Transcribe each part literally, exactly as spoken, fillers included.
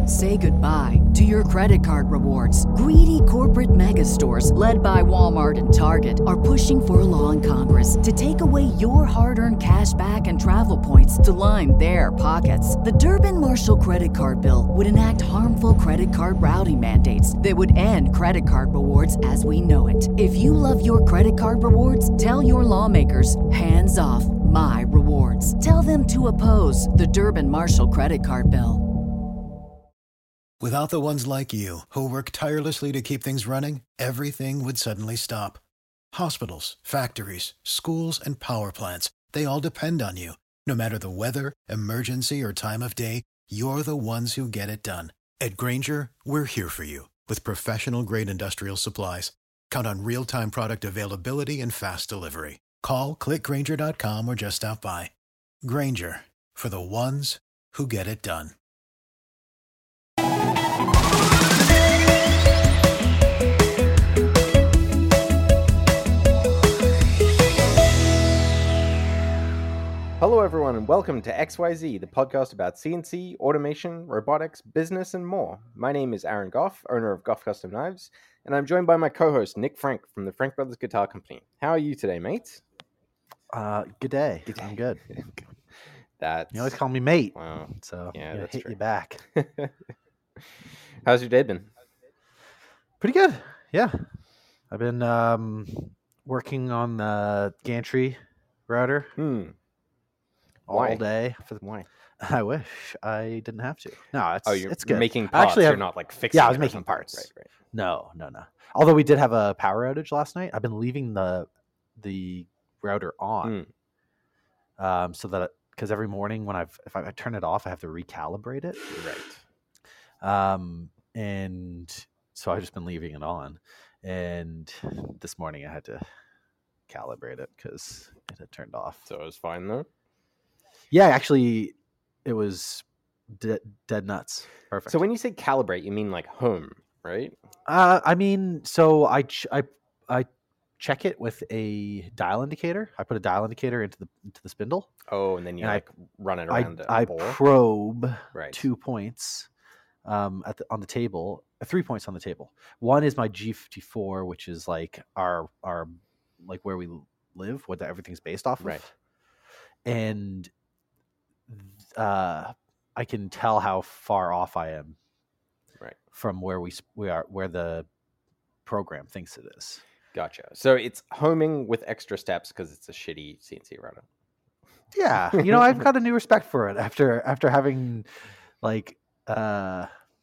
Say goodbye to your credit card rewards. Greedy corporate mega stores, led by Walmart and Target, are pushing for a law in Congress to take away your hard-earned cash back and travel points to line their pockets. The Durbin-Marshall credit card bill would enact harmful credit card routing mandates that would end credit card rewards as we know it. If you love your credit card rewards, tell your lawmakers, hands off my rewards. Tell them to oppose the Durbin-Marshall credit card bill. Without the ones like you, who work tirelessly to keep things running, everything would suddenly stop. Hospitals, factories, schools, and power plants, they all depend on you. No matter the weather, emergency, or time of day, you're the ones who get it done. At Grainger, we're here for you with professional-grade industrial supplies. Count on real-time product availability and fast delivery. Call, click Grainger dot com, or just stop by. Grainger, for the ones who get it done. Hello everyone and welcome to X Y Z, the podcast about C N C, automation, robotics, business, and more. My name is Aaron Goff, owner of Goff Custom Knives, and I'm joined by my co-host Nick Frank from the Frank Brothers Guitar Company. How are you today, mate? Uh, good day. Good day. I'm good. That's... You always call me mate, Wow. so Yeah, I'm that's hit true. you back. How's your day been? Pretty good. Yeah, I've been um, working on the gantry router Hmm. all Why? day. For the, Why? I wish I didn't have to. No, it's Oh, you're it's good. making I parts. actually You're have- not like fixing. Yeah, I was it or making something. parts. Right, right. No, no, no. Although we did have a power outage last night, I've been leaving the the router on, Hmm. um, so that because every morning when I've if I, I turn it off, I have to recalibrate it. Right. Um, and so I've just been leaving it on. And this morning I had to calibrate it because it had turned off. So it was fine though. Yeah, actually, it was de- dead nuts. Perfect. So when you say calibrate, you mean like home, right? uh, I mean, so I ch- I I check it with a dial indicator. I put a dial indicator into the into the spindle. Oh, and then you And I- like run it I around a I bore. probe Right. two points um, at the, on the table, uh, three points on the table. One is my G fifty-four, which is like our our like where we live, what the, everything's based off of. Right. And uh, I can tell how far off I am, Right. from where we we are, where the program thinks it is. Gotcha. So it's homing with extra steps because it's a shitty C N C router. Yeah, you know, I've got a new respect for it after after having like uh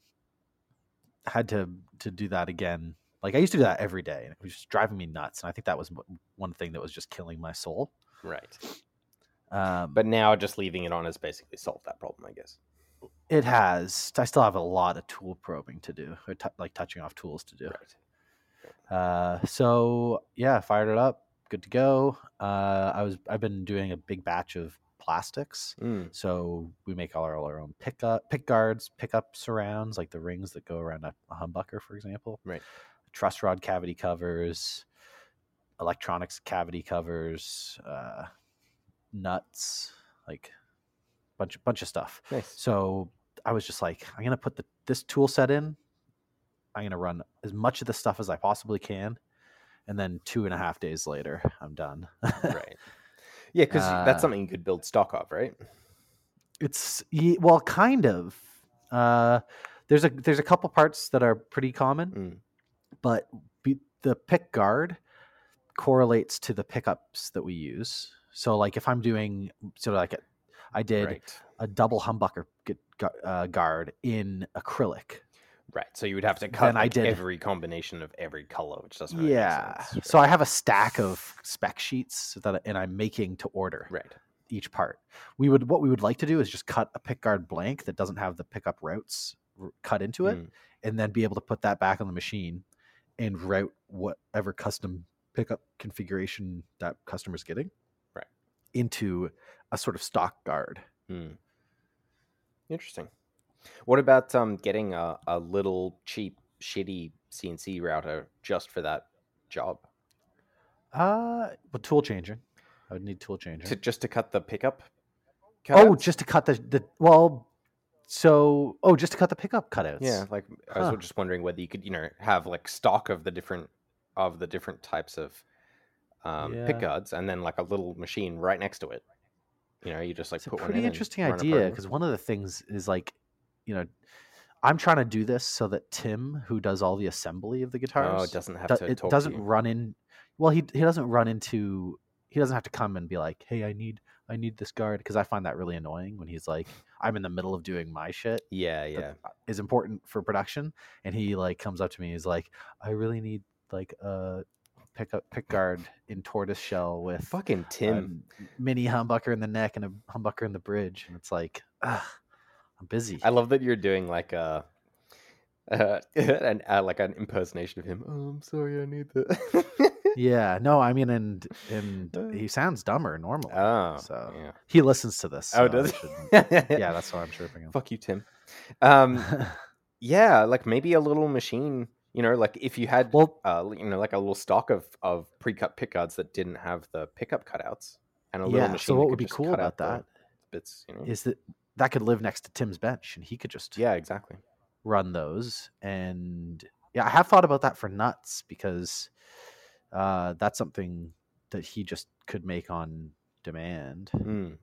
had to to do that again. Like I used to do that every day, and it was just driving me nuts. And I think that was one thing that was just killing my soul. Right. Um, But now just leaving it on has basically solved that problem, I guess. it has. I still have a lot of tool probing to do, or t- like touching off tools to do. Right. Uh, so yeah, fired it up, good to go. Uh, I was I've been doing a big batch of plastics, Mm. so we make all our, all our own pick up, pick guards, pickup surrounds, like the rings that go around a, a humbucker, for example. Right. Truss rod cavity covers, electronics cavity covers, uh, nuts, like bunch bunch of stuff. Nice. So I was just like, I'm gonna put the this tool set in. I'm gonna run as much of the stuff as I possibly can, and then two and a half days later, I'm done. Right. Yeah, because Uh, that's something you could build stock of, right? It's ye- well, kind of. Uh, there's a there's a couple parts that are pretty common, Mm. but be, the pick guard correlates to the pickups that we use. So, like if I'm doing so, like I did Right. a double humbucker gu- gu- uh, guard in acrylic. Right. So you would have to cut Then I like, did- every combination of every color, which doesn't really Yeah. make sense. So I have a stack of spec sheets that, and I'm making to order Right. each part. We would what we would like to do is just cut a pick guard blank that doesn't have the pickup routes r- cut into it, Mm. and then be able to put that back on the machine and route whatever custom pickup configuration that customer's getting, Right. into a sort of stock guard. Mm. Interesting. What about um getting a, a little cheap, shitty C N C router just for that job? Uh, but tool changing. I would need tool changing. To just to cut the pickup? Oh, cutouts? just to cut the, the well, So, oh, just to cut the pickup cutouts. Yeah, like I was Huh. just wondering whether you could, you know, have like stock of the different of the different types of um, Yeah. pick guards, and then like a little machine right next to it. You know, you just like It's a put one pretty in and interesting run a idea program. because one of the things is like, you know, I'm trying to do this so that Tim, who does all the assembly of the guitars, Oh, it doesn't have do- to it talk doesn't to you. run in. Well, he he doesn't run into. He doesn't have to come and be like, "Hey, I need I need this guard," because I find that really annoying when he's like, I'm in the middle of doing my shit Yeah, yeah. that is important for production, and he like comes up to me and he's like, "I really need like a pick up pick guard in tortoise shell with Fucking a Tim. mini humbucker in the neck and a humbucker in the bridge," and it's like, ugh, I'm busy. I love that you're doing like a, uh, an uh, like an impersonation of him. Oh, I'm sorry, I need that. Yeah, no, I mean, and and he sounds dumber normally. Oh, so yeah. he listens to this. Oh, so does I he? shouldn't- yeah, that's why I'm chirping him. Fuck you, Tim. Um, yeah, like maybe a little machine. You know, like if you had, Well- uh, you know, like a little stock of of pre-cut pickguards that didn't have the pickup cutouts, and a little Yeah, machine. so that what could would be just cool cut about out the that bits, you know? is that that could live next to Tim's bench, and he could just Yeah, exactly. run those. And yeah, I have thought about that for nuts because uh, that's something that he just could make on demand. Mm.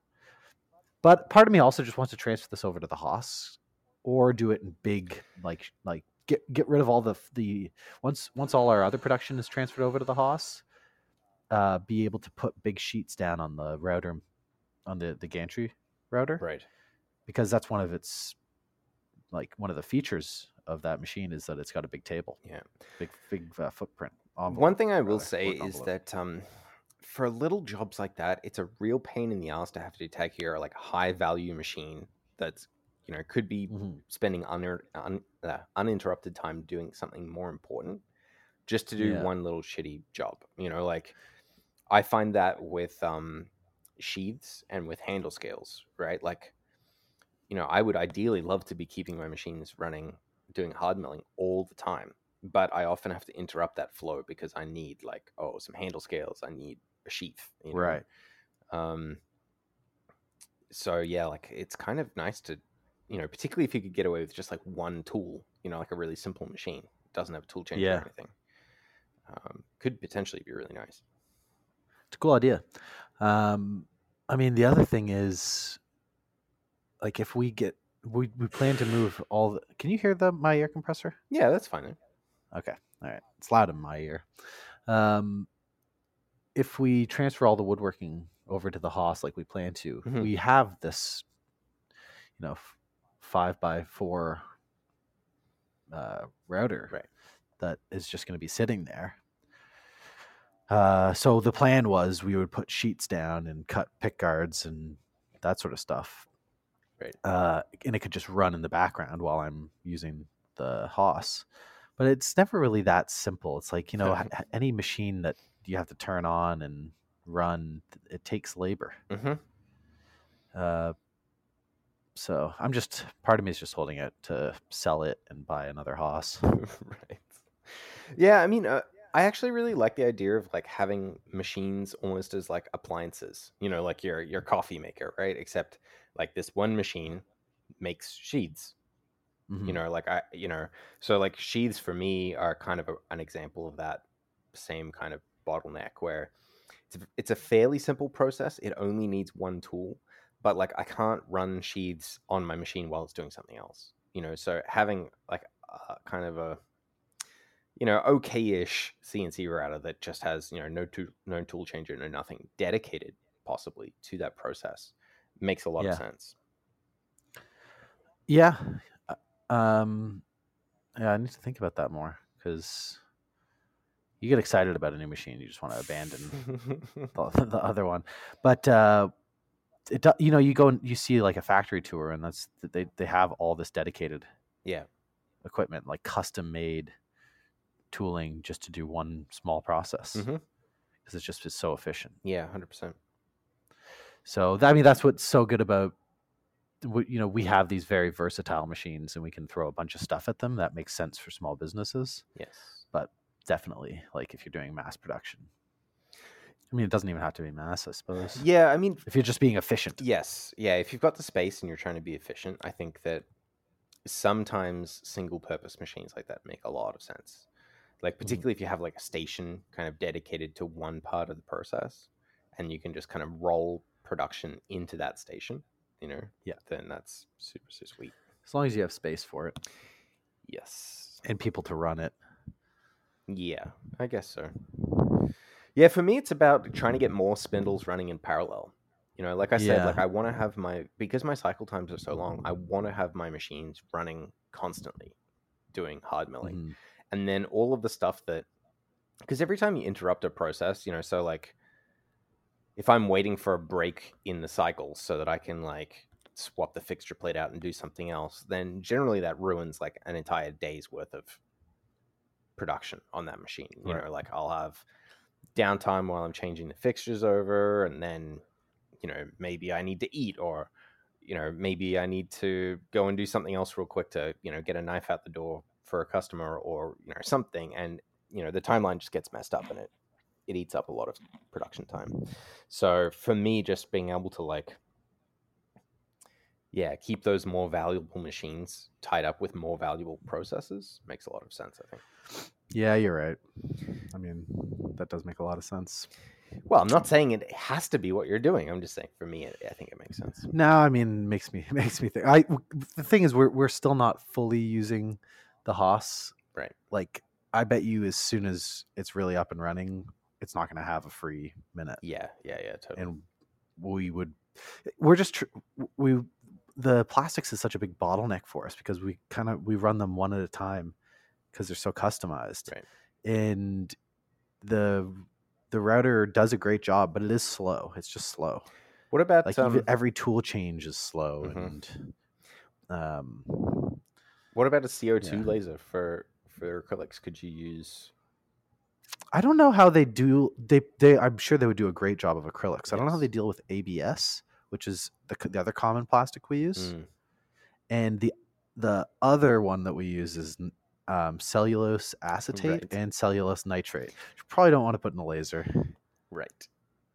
But part of me also just wants to transfer this over to the Haas, or do it in big, like like get get rid of all the the once once all our other production is transferred over to the Haas, uh, be able to put big sheets down on the router, on the the gantry router, Right. because that's one of its like one of the features of that machine is that it's got a big table, Yeah. big big uh, footprint. One envelope, thing I will rather, say work is envelope. that um, for little jobs like that, it's a real pain in the ass to have to take care of like a high value machine that's, you know, could be Mhm. spending un- un- uh, uninterrupted time doing something more important just to do Yeah. one little shitty job. You know, like I find that with um, sheaths and with handle scales, right? Like, you know, I would ideally love to be keeping my machines running, doing hard milling all the time. But I often have to interrupt that flow because I need like, oh, some handle scales. I need a sheath. You know? Right. Um, so yeah, like it's kind of nice to, you know, particularly if you could get away with just like one tool, you know, like a really simple machine. It doesn't have a tool changer Yeah. or anything. Um, could potentially be really nice. It's a cool idea. Um, I mean, the other thing is, like, if we get, we, we plan to move all the, can you hear the my air compressor? Yeah, that's fine then. Okay. All right. It's loud in my ear. Um, if we transfer all the woodworking over to the Haas like we plan to, Mhm. we have this, you know, f- five by four uh, router Right. that is just going to be sitting there. Uh, so the plan was we would put sheets down and cut pick guards and that sort of stuff. Right. Uh, and it could just run in the background while I'm using the Haas. But it's never really that simple. It's like, you know, h- any machine that you have to turn on and run, it takes labor. Mm-hmm. Uh, so I'm just, part of me is just holding it to sell it and buy another Haas. Right. Yeah, I mean, uh, I actually really like the idea of like having machines almost as like appliances. You know, like your your coffee maker, right? Except like this one machine makes sheaths. Mhm. You know, like I, you know, so like sheaths for me are kind of a, an example of that same kind of bottleneck where it's a, it's a fairly simple process. It only needs one tool, but like I can't run sheaths on my machine while it's doing something else. You know, so having like a, kind of a you know, okay-ish C N C router that just has, you know, no tool, no tool changer, no nothing, dedicated possibly to that process makes a lot Yeah. of sense. Yeah. Uh, Um, yeah, I need to think about that more because you get excited about a new machine, you just want to abandon the, the other one. But uh, it, do- you know, you go and you see like a factory tour, and that's they they have all this dedicated Yeah. equipment, like custom made tooling, just to do one small process because Mhm. it's just it's so efficient. Yeah, one hundred percent. So that, I mean, that's what's so good about we- you know, we have these very versatile machines, and we can throw a bunch of stuff at them that makes sense for small businesses. Yes. But definitely, like if you're doing mass production, I mean, it doesn't even have to be mass, I suppose. Yeah, I mean, if you're just being efficient. Yes, yeah. If you've got the space and you're trying to be efficient, I think that sometimes single-purpose machines like that make a lot of sense. Like particularly mm. if you have like a station kind of dedicated to one part of the process, and you can just kind of roll production into that station, you know, yeah, then that's super, super sweet. As long as you have space for it. Yes. And people to run it. Yeah, I guess so. Yeah, for me, it's about trying to get more spindles running in parallel. You know, like I said, yeah. like I want to have my, because my cycle times are so long, I want to have my machines running constantly doing hard milling. Mm-hmm. And then all of the stuff that, because every time you interrupt a process, you know, so like if I'm waiting for a break in the cycle so that I can like swap the fixture plate out and do something else, then generally that ruins like an entire day's worth of production on that machine. You right. know, like I'll have downtime while I'm changing the fixtures over, and then, you know, maybe I need to eat, or, you know, maybe I need to go and do something else real quick to, you know, get a knife out the door for a customer, or, you know, something. And, you know, the timeline just gets messed up and it, it eats up a lot of production time. So for me, just being able to like, yeah, keep those more valuable machines tied up with more valuable processes makes a lot of sense, I think. Yeah, you're right. I mean, that does make a lot of sense. Well, I'm not saying it has to be what you're doing. I'm just saying for me, it, I think it makes sense. No, I mean, it makes me it makes me think. I the thing is, we're we're still not fully using the Haas. Right. Like, I bet you, as soon as it's really up and running, it's not going to have a free minute. Yeah, yeah, yeah, totally. And we would, we're just tr- we the plastics is such a big bottleneck for us because we kind of we run them one at a time because they're so customized. Right. And the the router does a great job, but it is slow. It's just slow. What about like um, even every tool change is slow, mm-hmm. and um, what about a C O two yeah. laser for for acrylics? Could you use? I don't know how they do. They they I'm sure they would do a great job of acrylics. Yes. I don't know how they deal with A B S, which is the the other common plastic we use, mm. and the the other one that we use is um, cellulose acetate right. and cellulose nitrate. You probably don't want to put in a laser. Right.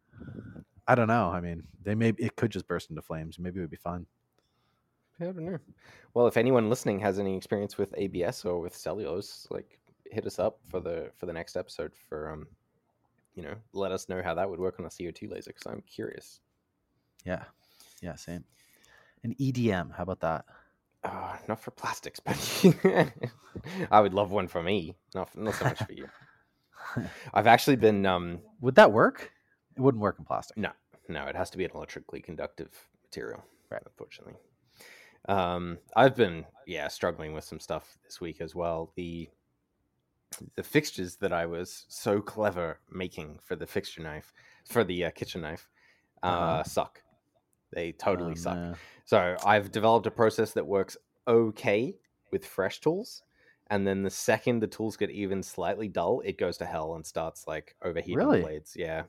I don't know. I mean, they may it could just burst into flames. Maybe it would be fine. I don't know. Well, if anyone listening has any experience with A B S or with cellulose, like hit us up for the for the next episode for um, you know, let us know how that would work on a C O two laser because I'm curious. Yeah. Yeah. Same. An E D M. How about that? Uh, not for plastics, but I would love one for me. Not not so much for you. I've actually been. Um, would that work? It wouldn't work in plastic. No, no, it has to be an electrically conductive material. Right, unfortunately. Um, I've been yeah struggling with some stuff this week as well. The the fixtures that I was so clever making for the fixture knife for the uh, kitchen knife uh, uh-huh. suck. They totally oh, suck. No. So I've developed a process that works okay with fresh tools. And then the second the tools get even slightly dull, it goes to hell and starts like overheating really? blades. Yeah.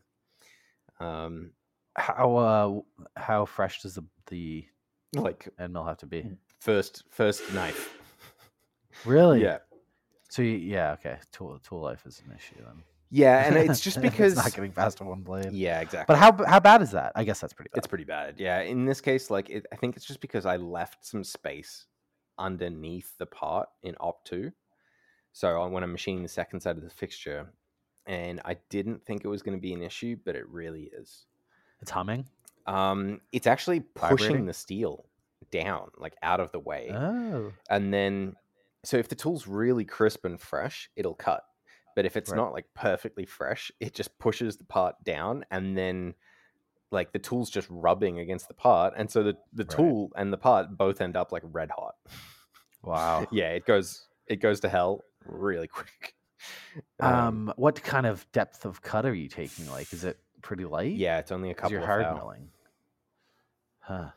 Um, how uh, how fresh does the the like end mill have to be? First first knife. Really? Yeah. So you, yeah, okay. Tool tool life is an issue then. Yeah, and it's just because it's not getting past one blade. Yeah, exactly. But how how bad is that? I guess that's pretty bad. It's pretty bad. Yeah, in this case, like it, I think it's just because I left some space underneath the part in op two. So when I'm machining the second side of the fixture, and I didn't think it was going to be an issue, but it really is. It's humming. Um, it's actually pushing Vibrating? the steel down, like out of the way. Oh. And then, so if the tool's really crisp and fresh, it'll cut. But if it's right. not like perfectly fresh, it just pushes the part down, and then like the tool's just rubbing against the part, and so the, the right. tool and the part both end up like red hot. Wow. Yeah, it goes it goes to hell really quick. Um, um, what kind of depth of cut are you taking? Like, is it pretty light? Yeah, it's only a couple you're of hard foul. milling. Huh.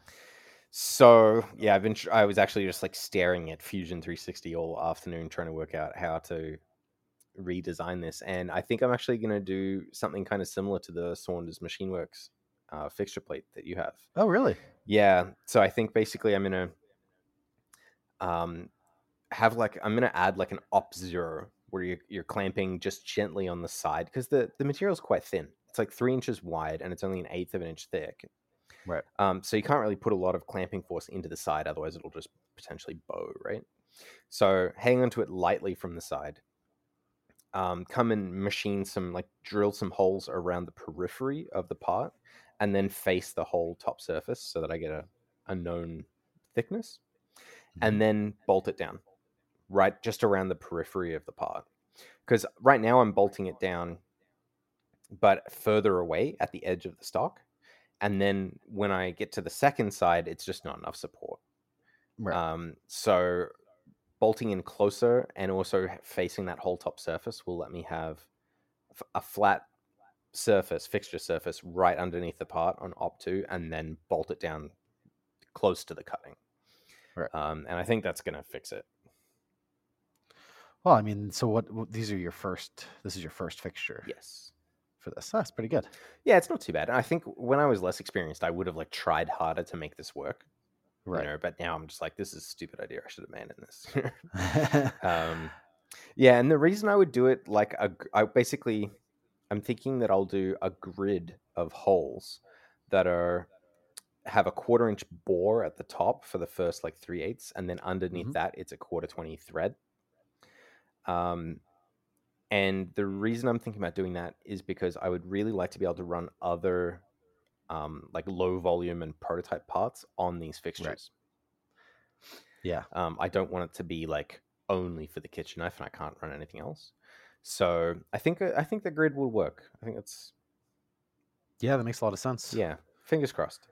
So yeah, I've been. I was actually just like staring at Fusion three sixty all afternoon, trying to work out how to redesign this, and I think I'm actually going to do something kind of similar to the Saunders MachineWorks uh, fixture plate that you have. Oh, really? Yeah. So I think basically I'm going to um have like I'm going to add like an op zero where you're, you're clamping just gently on the side because the the material's quite thin it's like three inches wide and it's only an eighth of an inch thick. Right. Um, so you can't really put a lot of clamping force into the side, otherwise it'll just potentially bow, right? So hang onto it lightly from the side. Um, come and machine some, like drill some holes around the periphery of the part, and then face the whole top surface so that I get a, a known thickness, Mm-hmm. and then bolt it down, right just around the periphery of the part. Because right now I'm bolting it down, but further away at the edge of the stock. And then when I get to the second side, it's just not enough support. Right. Um, so bolting in closer and also facing that whole top surface will let me have a flat surface, fixture surface, right underneath the part on op two, and then bolt it down close to the cutting. Right. Um, and I think that's going to fix it. Well, I mean, so what, what? These are your first. This is your first fixture. Yes. For this, that's pretty good. Yeah, it's not too bad. I think when I was less experienced, I would have like tried harder to make this work. Right. You know, but now I'm just like, this is a stupid idea. I should have abandoned this. um, yeah, and the reason I would do it, like, a, I basically, I'm thinking that I'll do a grid of holes that are have a quarter inch bore at the top for the first like three eighths, and then underneath Mhm. that, it's a quarter twenty thread. Um, and the reason I'm thinking about doing that is because I would really like to be able to run other um, like low volume and prototype parts on these fixtures. Yeah. Um, I don't want it to be like only for the kitchen knife and I can't run anything else. So I think I think the grid will work. I think it's Yeah, that makes a lot of sense. yeah. Fingers crossed.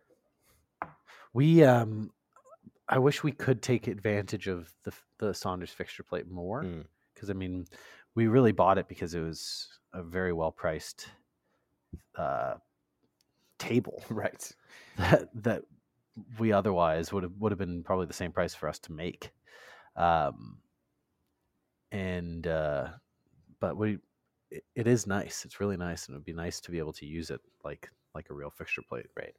We um, I wish we could take advantage of the the Saunders fixture plate more, Mm. because I mean, we really bought it because it was a very well priced uh, table Right. that that we otherwise would have would have been probably the same price for us to make. Um, and uh, but we it, it is nice. It's really nice, and it'd be nice to be able to use it like like a real fixture plate. Right.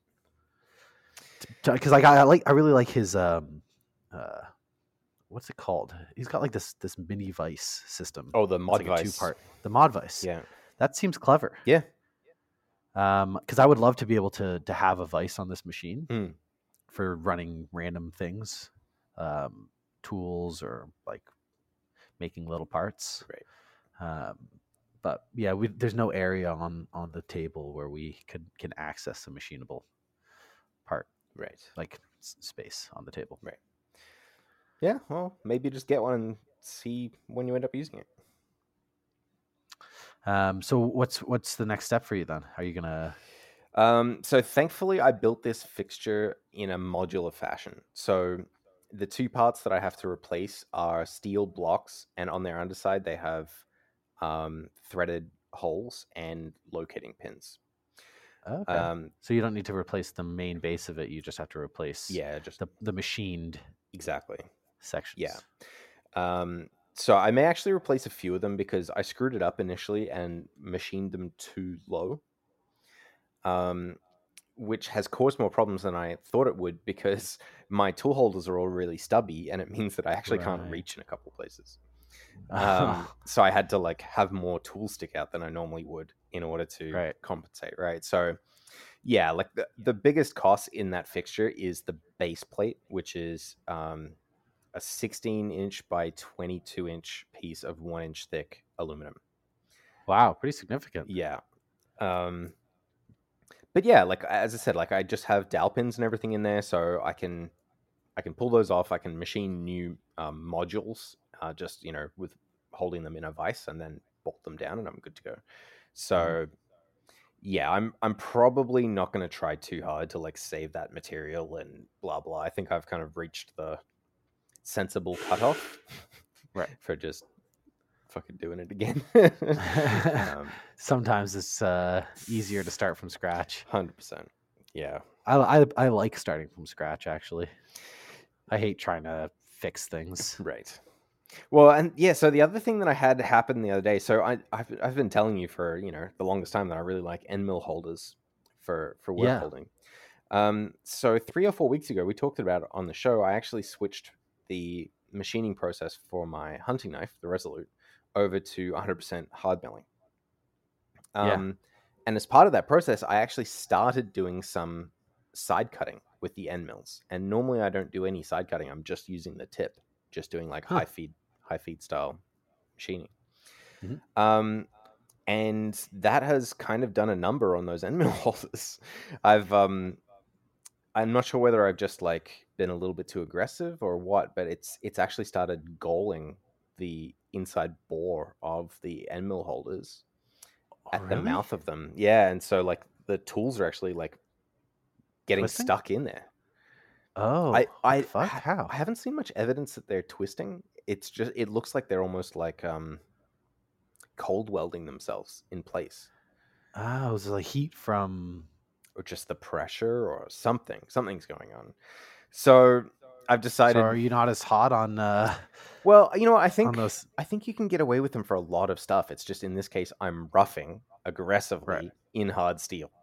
Because like I, I like I really like his um uh what's it called? He's got like this this mini vice system. Oh, the It's mod like vice. a two part. The mod vice. Yeah. That seems clever. Yeah. Um, because I would love to be able to to have a vice on this machine Mm. for running random things, um, tools or like making little parts. Right. Um, but yeah, we, there's no area on on the table where we can can access a machinable part, Right. like s- space on the table. Right. Yeah. Well, maybe just get one and see when you end up using it. Um, so what's what's the next step for you then? Are you gonna? Um, so thankfully, I built this fixture in a modular fashion. So the two parts that I have to replace are steel blocks, and on their underside they have um, threaded holes and locating pins. Okay. Um, So you don't need to replace the main base of it. You just have to replace yeah, just the the machined exactly. sections. Yeah. Um, so I may actually replace a few of them because I screwed it up initially and machined them too low. Um, which has caused more problems than I thought it would because my tool holders are all really stubby and it means that I actually can't Right. reach in a couple places. Um, so I had to like have more tools stick out than I normally would in order to Right. compensate, right? So yeah, like the, the biggest cost in that fixture is the base plate, which is um, a sixteen inch by twenty-two inch piece of one inch thick aluminum. Wow, pretty significant. Yeah. Um, but yeah, like as I said, like I just have dowel pins and everything in there, so I can I can pull those off. I can machine new um, modules, uh, just you know, with holding them in a vise and then bolt them down, and I'm good to go. So Mm-hmm. yeah, I'm I'm probably not going to try too hard to like save that material and blah blah. I think I've kind of reached the sensible cutoff, Right. for just fucking doing it again. um, Sometimes it's uh, easier to start from scratch. one hundred percent. Yeah. I, I I like starting from scratch. Actually, I hate trying to fix things. Right. Well, and yeah, so the other thing that I had happen the other day, so I, I've, I've been telling you for, you know, the longest time that I really like end mill holders for, for work Yeah. holding. Um, so three or four weeks ago, we talked about it on the show. I actually switched the machining process for my hunting knife, the Resolute, over to one hundred percent hard milling. Um, and as part of that process, I actually started doing some side cutting with the end mills. And normally I don't do any side cutting. I'm just using the tip, just doing like Huh. high feed, high feed style machining. Mhm. Um, and that has kind of done a number on those end mill holders. I've um, I'm not sure whether I've just like been a little bit too aggressive or what, but it's it's actually started galling the inside bore of the end mill holders Oh, at the really? mouth of them. Yeah, and so like the tools are actually like getting Twisting? stuck in there. Oh, I what I the fuck? ha- How? I haven't seen much evidence that they're twisting. It's just it looks like they're almost like um cold welding themselves in place, Oh, it was like heat from. or just the pressure or something. Something's going on. So I've So decided. are you not as hot on uh Well, you know, I on think those? I think you can get away with them for a lot of stuff. It's just in this case, I'm roughing aggressively Right. in hard steel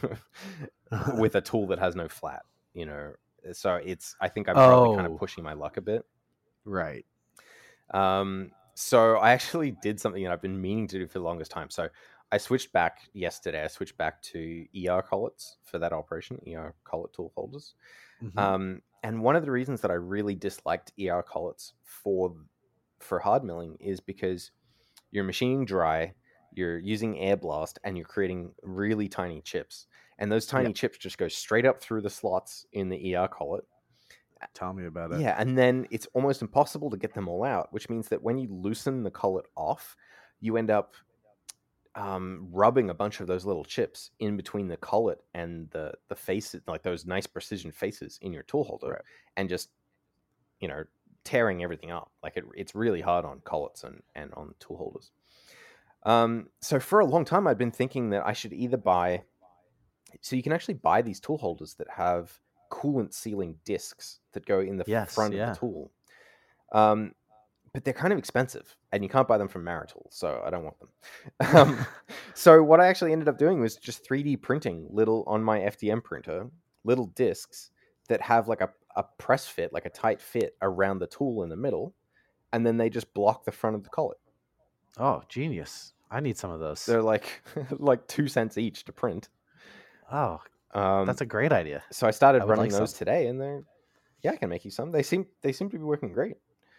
with a tool that has no flat. You know, so it's. I think I'm probably kind of Oh, pushing my luck a bit. right. Um, so I actually did something that I've been meaning to do for the longest time. So I switched back yesterday. I switched back to E R collets for that operation, E R collet tool holders. Mhm. Um, and one of the reasons that I really disliked E R collets for for hard milling is because you're machining dry, you're using air blast, and you're creating really tiny chips. And those tiny Yep. chips just go straight up through the slots in the E R collet. Tell me about it. Yeah, and then it's almost impossible to get them all out, which means that when you loosen the collet off, you end up um, rubbing a bunch of those little chips in between the collet and the the faces, like those nice precision faces in your tool holder, Right. and just you know tearing everything up. Like it, it's really hard on collets and and on tool holders. Um, so for a long time, I'd been thinking that I should either buy. So you can actually buy these tool holders that have coolant sealing discs that go in the Yes, front of yeah. the tool. Um, but they're kind of expensive, and you can't buy them from Marital, so I don't want them. Um, so what I actually ended up doing was just three D printing little on my F D M printer, little discs that have like a, a press fit, like a tight fit around the tool in the middle, and then they just block the front of the collet. Oh, genius. I need some of those. They're like like two cents each to print. Oh, Um, that's a great idea. so I started I would running like those some. today, and they're yeah, I can make you some. They seem they seem to be working great.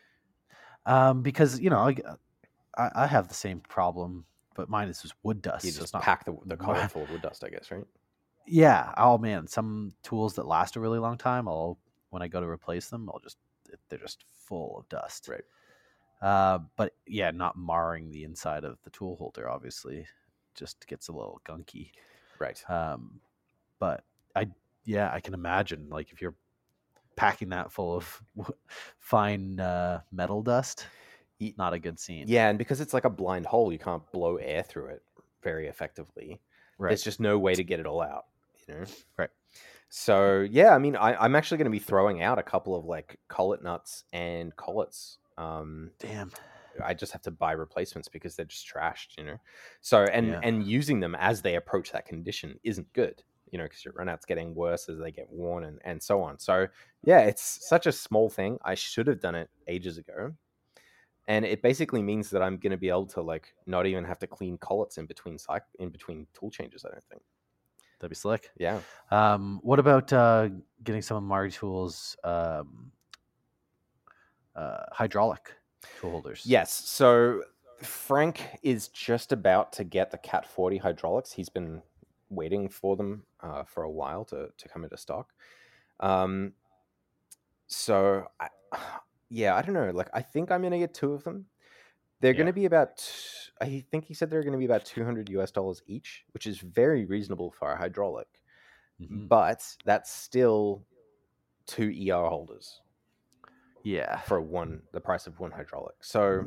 Um, because you know, I, I I have the same problem, but mine is just wood dust. You so just it's not. pack the the collet full of wood dust, I guess, right? Yeah. Oh man, some tools that last a really long time, I'll when I go to replace them, I'll just they're just full of dust. Right. Uh, but yeah, not marring the inside of the tool holder. Obviously, just gets a little gunky. Right. Um, but I yeah, I can imagine like if you're packing that full of fine uh, metal dust, Ye- not a good scene. Yeah, and because it's like a blind hole, you can't blow air through it very effectively. Right. There's just no way to get it all out, you know? Right. So yeah, I mean, I, I'm actually going to be throwing out a couple of like collet nuts and collets. Um, Damn. I just have to buy replacements because they're just trashed, you know. So and Yeah. and using them as they approach that condition isn't good, you know, because your runout's getting worse as they get worn and and so on. So yeah, it's such a small thing. I should have done it ages ago. And it basically means that I'm going to be able to like not even have to clean collets in between cycle in between tool changes. I don't think. That'd be slick. Yeah. Um, what about uh, getting some of Marty Tools um, uh, hydraulic tool holders? Yes. So Frank is just about to get the Cat forty hydraulics. He's been waiting for them uh, for a while to to come into stock. Um. So I, yeah, I don't know. Like I think I'm going to get two of them. They're Yeah. going to be about. I think he said they're going to be about two hundred U S dollars each, which is very reasonable for a hydraulic. Mhm. But that's still two E R holders Yeah, for one the price of one hydraulic. So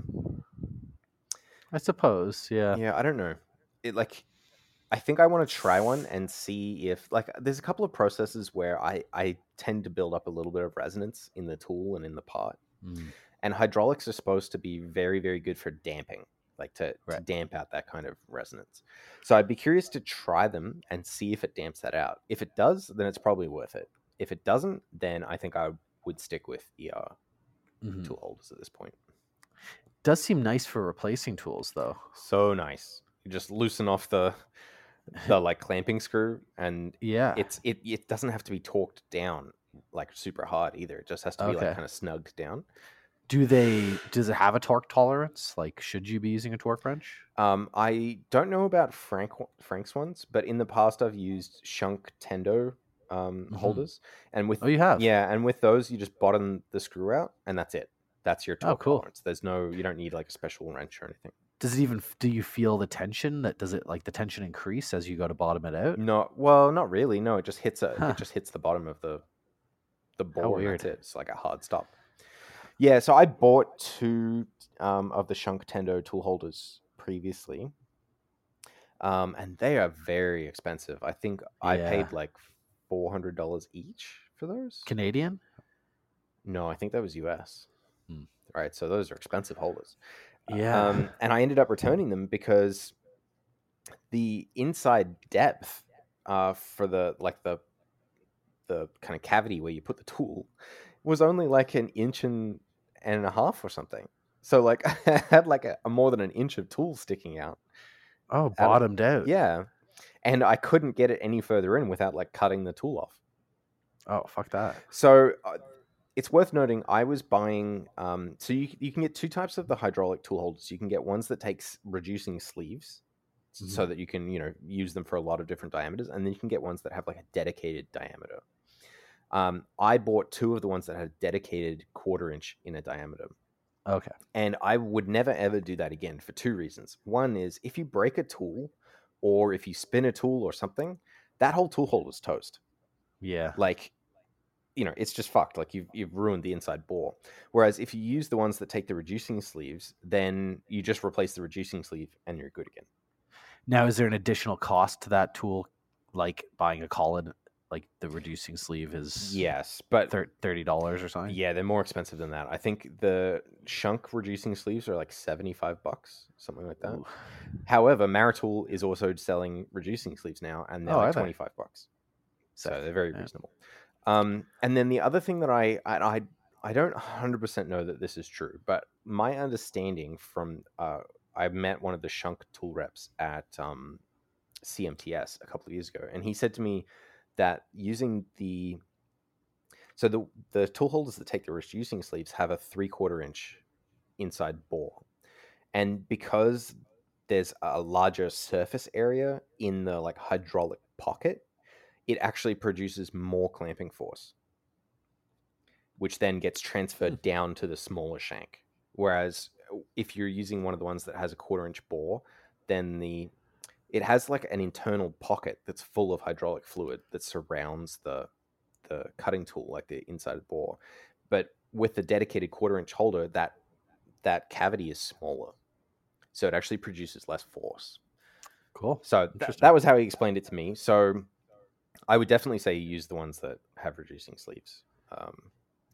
I suppose. Yeah. yeah, I don't know. It like I think I want to try one and see if like there's a couple of processes where I I tend to build up a little bit of resonance in the tool and in the part. Mm. And hydraulics are supposed to be very very good for damping, like to, to Right. damp out that kind of resonance. So I'd be curious to try them and see if it damps that out. If it does, then it's probably worth it. If it doesn't, then I think I would stick with E R Mhm. tool holders at this point. Does seem nice for replacing tools, though. So nice. You just loosen off the the like clamping screw, and Yeah. it's it it doesn't have to be torqued down like super hard either. It just has to be like Okay. kind of snugged down. Do they? Does it have a torque tolerance? Like, should you be using a torque wrench? Um, I don't know about Frank Frank's ones, but in the past I've used Shunk Tendo um, Mhm. holders, and with Oh, you have? yeah, and with those you just bottom the screw out, and that's it. That's your Oh, torque cool. tolerance. There's no, you don't need like a special wrench or anything. Does it even? Do you feel the tension? That does it like the tension increase as you go to bottom it out? No, well, not really. No, it just hits a, Huh. it just hits the bottom of the the How bore, and weird. that's it. It's like a hard stop. Yeah, so I bought two um, of the Shunk Tendo tool holders previously, um, and they are very expensive. I think I Yeah. paid like four hundred dollars each for those. Canadian? No, I think that was U S. Hmm. Right, so those are expensive holders. Yeah. Um, and I ended up returning them because the inside depth uh, for the like the the kind of cavity where you put the tool was only like an inch and, and a half or something. So like I had like a, a more than an inch of tool sticking out. Oh, out of- bottomed out. Yeah. And I couldn't get it any further in without like cutting the tool off. Oh, fuck that. So uh, it's worth noting I was buying um so you you can get two types of the hydraulic tool holders. You can get ones that takes reducing sleeves Mm-hmm. so that you can, you know, use them for a lot of different diameters, and then you can get ones that have like a dedicated diameter. Um, I bought two of the ones that had a dedicated quarter inch in a diameter. Okay. And I would never ever do that again for two reasons. One is if you break a tool or if you spin a tool or something, that whole tool holder's toast. Yeah. Like, you know, it's just fucked. Like you've, you've ruined the inside bore. Whereas if you use the ones that take the reducing sleeves, then you just replace the reducing sleeve and you're good again. Now, is there an additional cost to that tool, like buying a Colin? Like the reducing sleeve is Yes, but thir- thirty dollars or something. yeah, they're more expensive than that. I think the Shunk reducing sleeves are like seventy-five bucks, something like that. Ooh. However, Maritool is also selling reducing sleeves now, and they're Oh, are like they? twenty-five bucks. So Sick. they're very Yeah. reasonable. Um, and then the other thing that I, I, I, I don't one hundred percent know that this is true, but my understanding from, uh, I met one of the Shunk tool reps at um, C M T S a couple of years ago, and he said to me that using the, so the, the tool holders that take the reducing sleeves have a three quarter inch inside bore. And because there's a larger surface area in the like hydraulic pocket, it actually produces more clamping force, which then gets transferred Hmm. down to the smaller shank. Whereas if you're using one of the ones that has a quarter inch bore, then the it has like an internal pocket that's full of hydraulic fluid that surrounds the the cutting tool, like the inside of the bore. But with the dedicated quarter inch holder, that that cavity is smaller, so it actually produces less force. Cool. So th- Interesting. that was how he explained it to me. So I would definitely say you use the ones that have reducing sleeves. Um,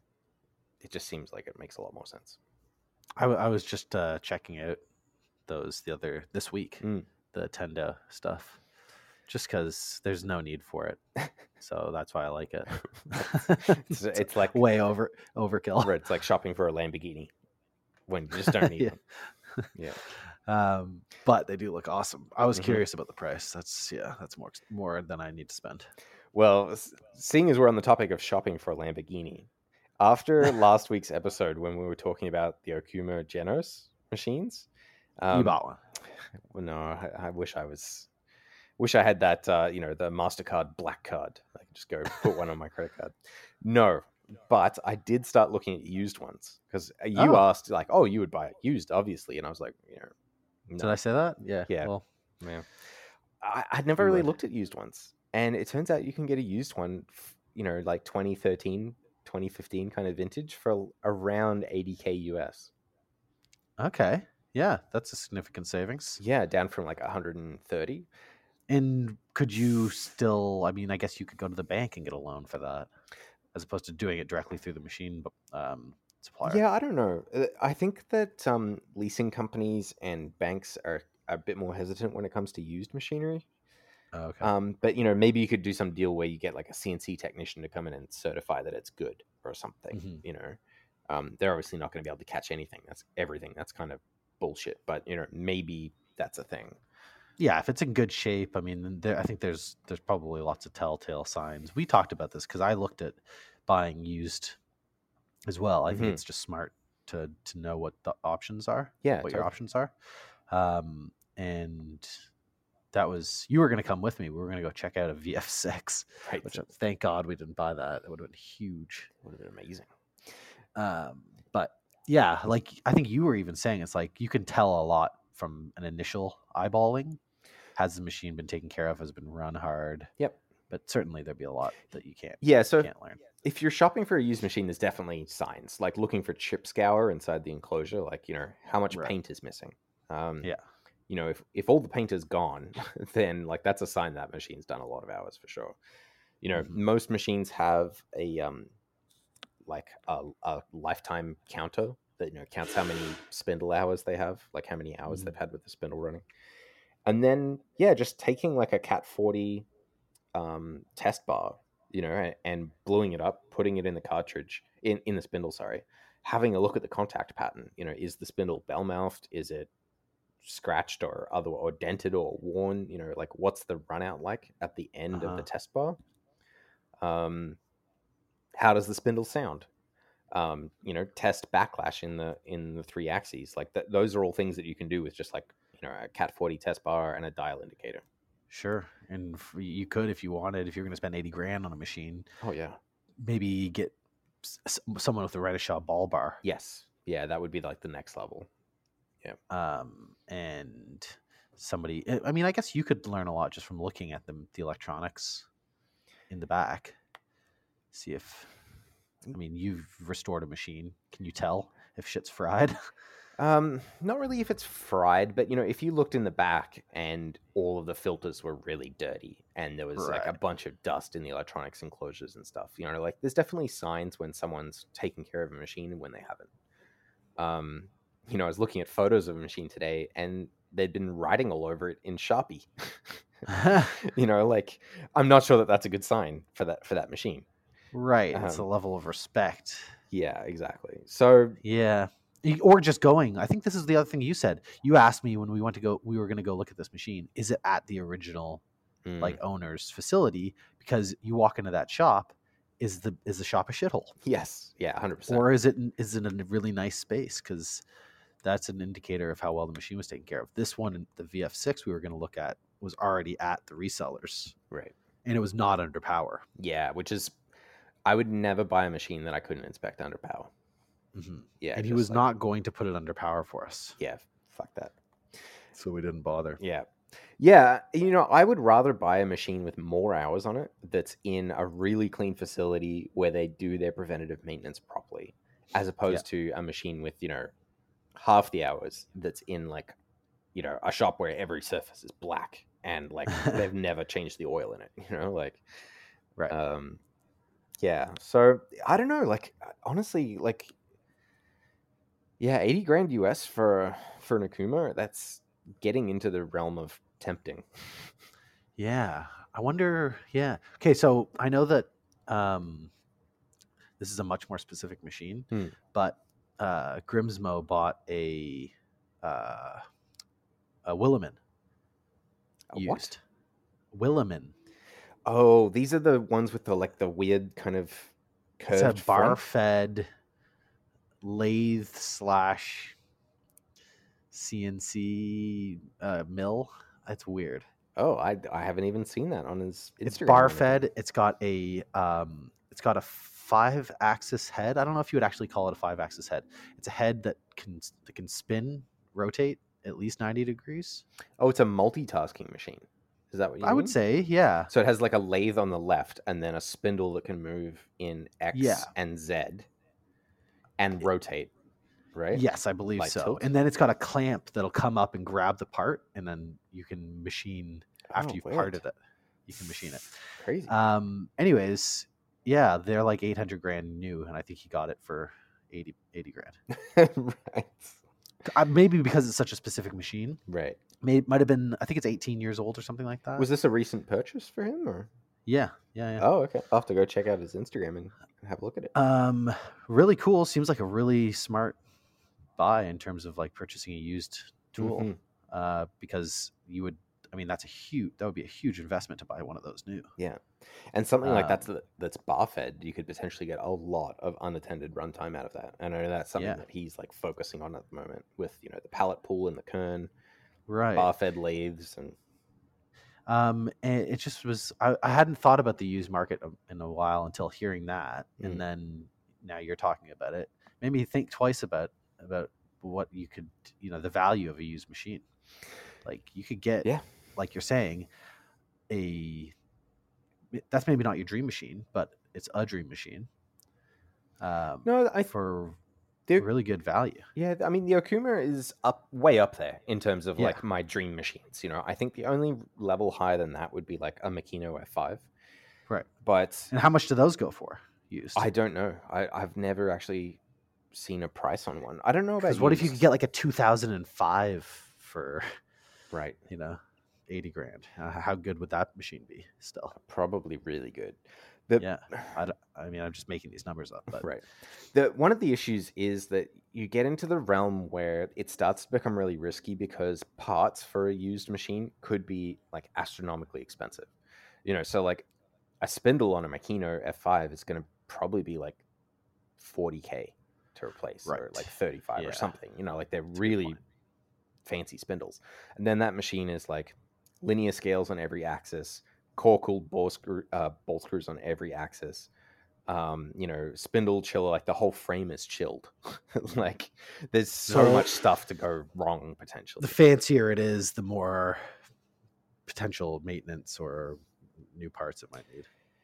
it just seems like it makes a lot more sense. I, w- I was just uh, checking out those the other this week, Mm. the Tendo stuff, just because there's no need for it. So that's why I like it. It's, it's like way over overkill. right, it's like shopping for a Lamborghini when you just don't need Yeah. one. Yeah. Um, but they do look awesome. I was Mhm. curious about the price. That's yeah, that's more more than I need to spend. Well, s- seeing as we're on the topic of shopping for a Lamborghini, after last week's episode when we were talking about the Okuma Genos machines, um, you bought one. well, no, I, I wish I was, wish I had that, uh, you know, the MasterCard black card. I could just go put one on my credit card. No, but I did start looking at used ones because you Oh. asked like, oh, you would buy it used, obviously, and I was like, you know, no. Did I say that? Yeah. Yeah. Well, Yeah. I, I'd never You really would. looked at used ones. And it turns out you can get a used one, f- you know, like twenty thirteen, twenty fifteen kind of vintage for around eighty K U S. okay. Yeah, that's a significant savings. Yeah, down from like one hundred thirty. And could you still? I mean, I guess you could go to the bank and get a loan for that, as opposed to doing it directly through the machine um, supplier. Yeah, I don't know. Uh, I think that um, leasing companies and banks are a bit more hesitant when it comes to used machinery. Oh, okay. Um, but, you know, maybe you could do some deal where you get like a C N C technician to come in and certify that it's good or something, Mhm. you know. Um, they're obviously not going to be able to catch anything. That's everything. That's kind of bullshit. But, you know, maybe that's a thing. yeah, if it's in good shape, I mean, there, I think there's there's probably lots of telltale signs. We talked about this because I looked at buying used as well. I think Mhm. it's just smart to to know what the options are, Yeah, what your totally. options are. Um, and that was you were going to come with me. We were going to go check out a V F six, Right. which uh, thank God we didn't buy that. It would have been huge. Would have been amazing. Um, but yeah, like I think you were even saying, it's like you can tell a lot from an initial eyeballing. Has the machine been taken care of? Has it been run hard? Yep. But certainly there'd be a lot that you can't Yeah, so can't learn. if you're shopping for a used machine, there's definitely signs, like looking for chip scour inside the enclosure, like, you know, how much Right. paint is missing. Um, Yeah. You know, if, if all the paint is gone, then like that's a sign that machine's done a lot of hours for sure. You know, Mhm. most machines have a um, like a, a lifetime counter that, you know, counts how many spindle hours they have, like how many hours Mhm. they've had with the spindle running. And then, yeah, just taking like a Cat forty um, test bar, you know, and, and bluing it up, putting it in the cartridge, in, in the spindle, sorry, having a look at the contact pattern. You know, is the spindle bell-mouthed? Is it scratched or other or dented or worn? You know, like what's the run out like at the end of the Uh-huh. test bar? Um, how does the spindle sound? Um, you know, test backlash in the in the three axes. Like th- those are all things that you can do with just like, you know, a Cat forty test bar and a dial indicator. Sure. And f- you could, if you wanted, if you're going to spend eighty grand on a machine, Oh yeah. maybe get s- s- someone with a Renishaw ball bar. Yes. Yeah, that would be like the next level. Um, and somebody, I I mean, I guess you could learn a lot just from looking at the, the electronics in the back. See if, I mean, you've restored a machine. Can you tell if shit's fried? Um, not really if it's fried, but you know, if you looked in the back and all of the filters were really dirty and there was like a Right. bunch of dust in the electronics enclosures and stuff, you know, like there's definitely signs when someone's taking care of a machine and when they haven't. Um, you know, I was looking at photos of a machine today and they'd been writing all over it in Sharpie. You know, like I'm not sure that that's a good sign for that for that machine. Right. It's a Um, level of respect. yeah, exactly. So Yeah. Y- Or just going. I think this is the other thing you said. You asked me when we went to go, we were going to go look at this machine. Is it at the original mm, like owner's facility? Because you walk into that shop, is the is the shop a shithole, yes, yeah, one hundred percent. or is it is it a really nice space? Because that's an indicator of how well the machine was taken care of. This one, the V F six we were going to look at, was already at the resellers, Right. and it was not under power. Yeah, which is I would never buy a machine that I couldn't inspect under power. Mm-hmm. Yeah, And he just was like, not going to put it under power for us, yeah, fuck that. so we didn't bother. Yeah. Yeah, you know, I would rather buy a machine with more hours on it that's in a really clean facility where they do their preventative maintenance properly, as opposed to a machine with, you know, half the hours that's in like, you know, a shop where every surface is black and like they've never changed the oil in it, you know, like Right. um yeah. So I don't know, like honestly, like yeah, eighty grand U S for for an Akuma, that's getting into the realm of tempting. Yeah. I wonder. Yeah. Okay. So I know that um, this is a much more specific machine, Hmm. but uh, Grimsmo bought a uh, a Williman A used. what? Williman. Oh, these are the ones with the like the weird kind of It's a curved bar front. fed lathe slash C N C uh, mill. It's weird. Oh, I, I haven't even seen that on his Instagram. It's or bar anything. fed. It's got a um, it's got a five axis head. I don't know if you would actually call it a five axis head. It's a head that can that can spin, rotate at least ninety degrees. Oh, it's a multitasking machine. Is that what you I mean? would say, yeah. So it has like a lathe on the left and then a spindle that can move in X Yeah. and Z and rotate, right? Yes, I believe Like so. tilt? And then it's got a clamp that'll come up and grab the part, and then you can machine after Oh, you've weird. parted it. You can machine it. Crazy. Um. Anyways, yeah, they're like eight hundred grand new, and I think he got it for eighty, eighty grand. Right. Uh, maybe because it's such a specific machine. Right. May might have been. I think it's eighteen years old or something like that. Was this a recent purchase for him or? Yeah, yeah, yeah. Oh, okay. I'll have to go check out his Instagram and have a look at it. Um, really cool. Seems like a really smart buy in terms of like purchasing a used tool. Mhm. Uh, because you would I mean, that's a huge, that would be a huge investment to buy one of those new. Yeah. And something like Um, that's that's bar fed, you could potentially get a lot of unattended runtime out of that. And I know that's something Yeah. that he's like focusing on at the moment with, you know, the pallet pool and the kern, Right. bar fed lathes and Um, and it just was, I, I hadn't thought about the used market in a while until hearing that. Mm. And then now you're talking about it. Made me think twice about, about what you could, you know, the value of a used machine. Like you could get, yeah. like you're saying, a, that's maybe not your dream machine, but it's a dream machine. Um, No, I for there- really good value. Yeah, I mean the Okuma is up way up there in terms of Yeah. like my dream machines. You know, I think the only level higher than that would be like a Makino F five. Right. But And how much do those go for used? I don't know. I, I've never actually seen a price on one. I don't know about. Because what if you used. could get like a two thousand five for, right? you know, eighty grand? Uh, how good would that machine be? Still, Probably really good. The, yeah. I, don't- I mean, I'm just making these numbers up, but right. The one of the issues is that you get into the realm where it starts to become really risky because parts for a used machine could be like astronomically expensive. You know, so like a spindle on a Makino F five is going to probably be like forty K to replace, or Right. like thirty-five Yeah. or something. You know, like they're a good really point. fancy spindles. And then that machine is like linear scales on every axis, core cooled ball screw uh, bolt screws on every axis. Um, you know, spindle chiller, like the whole frame is chilled. Like there's so So- much stuff to go wrong potentially. the fancier it is, the more potential maintenance or new parts it might need.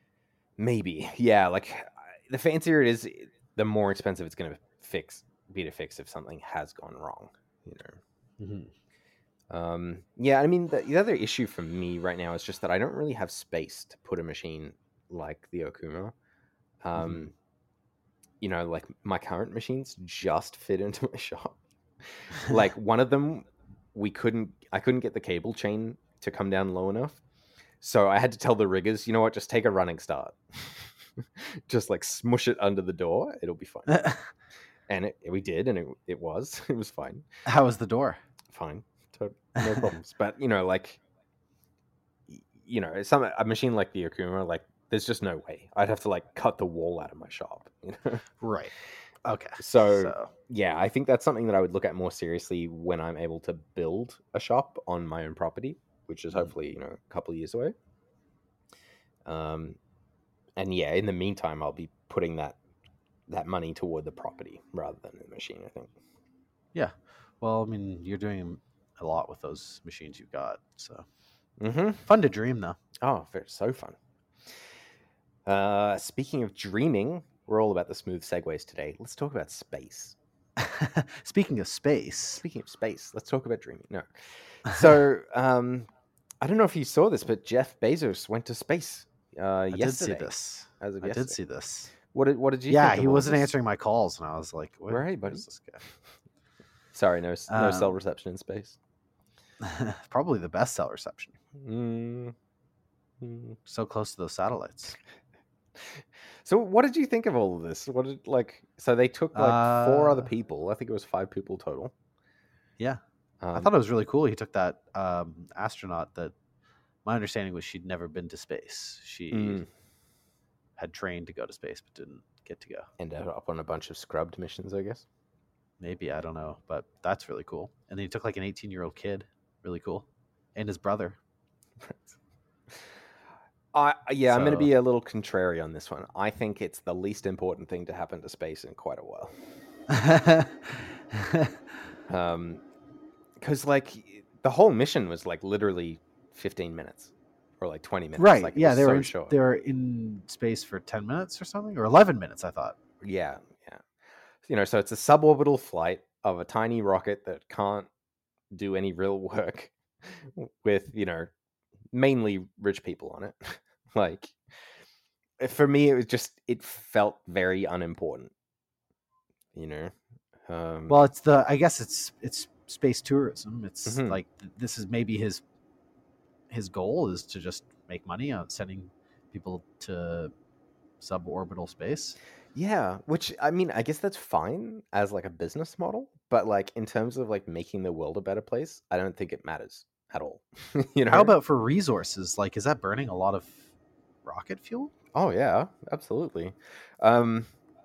Maybe, yeah. Like the fancier it is, the more expensive it's going to fix, be to fix if something has gone wrong. You know. Mm-hmm. Um, yeah, I mean, the, the other issue for me right now is just that I don't really have space to put a machine like the Okuma. Um, Mhm. You know, like my current machines just fit into my shop. Like one of them, we couldn't, I couldn't get the cable chain to come down low enough. So I had to tell the riggers, you know what, just take a running start. Just like smush it under the door. It'll be fine. And it, we did, and it, it was. It was fine. How was the door? Fine. To- No problems. But, you know, like, y- you know, some a machine like the Okuma, like, there's just no way. I'd have to, like, cut the wall out of my shop. You know? Right. Okay. So, So, yeah, I think that's something that I would look at more seriously when I'm able to build a shop on my own property, which is Mhm. hopefully, you know, a couple of years away. Um, and yeah, in the meantime, I'll be putting that that money toward the property rather than the machine, I think. yeah. Well, I mean, you're doing a lot with those machines you've got. So Mm-hmm. fun to dream, though. Oh, very, so fun. Uh, speaking of dreaming, we're all about the smooth segues today. Let's talk about space. Speaking of space, Speaking of space, let's talk about dreaming. No. So, um, I don't know if you saw this, but Jeff Bezos went to space uh, I yesterday. did see this. As of I yesterday. did see this. What did What did you? Yeah, think of he all wasn't this? answering my calls, and I was like, Where are you, buddy? who's this guy? Sorry, no, s- no cell Um, reception in space. Probably the best cell reception. Mm. Mm. So close to those satellites. So, what did you think of all of this? What did like? So they took like four other Uh, people. I think it was five people total. Yeah, Um, I thought it was really cool. He took that um, astronaut that my understanding was she'd never been to space. She Mm. had trained to go to space but didn't get to go. ended up on a bunch of scrubbed missions, I guess. Maybe, I don't know, but that's really cool. And then he took like an eighteen year old kid, really cool, and his brother. I yeah, I'm going to So- be a little contrary on this one. I think it's the least important thing to happen to space in quite a while. Um, because like the whole mission was like literally fifteen minutes or like twenty minutes. Right? Like, it Yeah, was they were so in, short. they were in space for ten minutes or something, or eleven minutes. I thought. Yeah, yeah. You know, so it's a suborbital flight of a tiny rocket that can't do any real work with, you know, mainly rich people on it. Like, for me, it was just, it felt very unimportant, you know? Um, Well, it's the. I guess it's it's space tourism. It's Mhm. like th- this is maybe his his goal is to just make money on sending people to suborbital space. yeah, which, I mean, I guess that's fine as like a business model, but like in terms of like making the world a better place, I don't think it matters at all. You know? How about for resources? Like, is that burning a lot of rocket fuel? Oh yeah, absolutely. Um,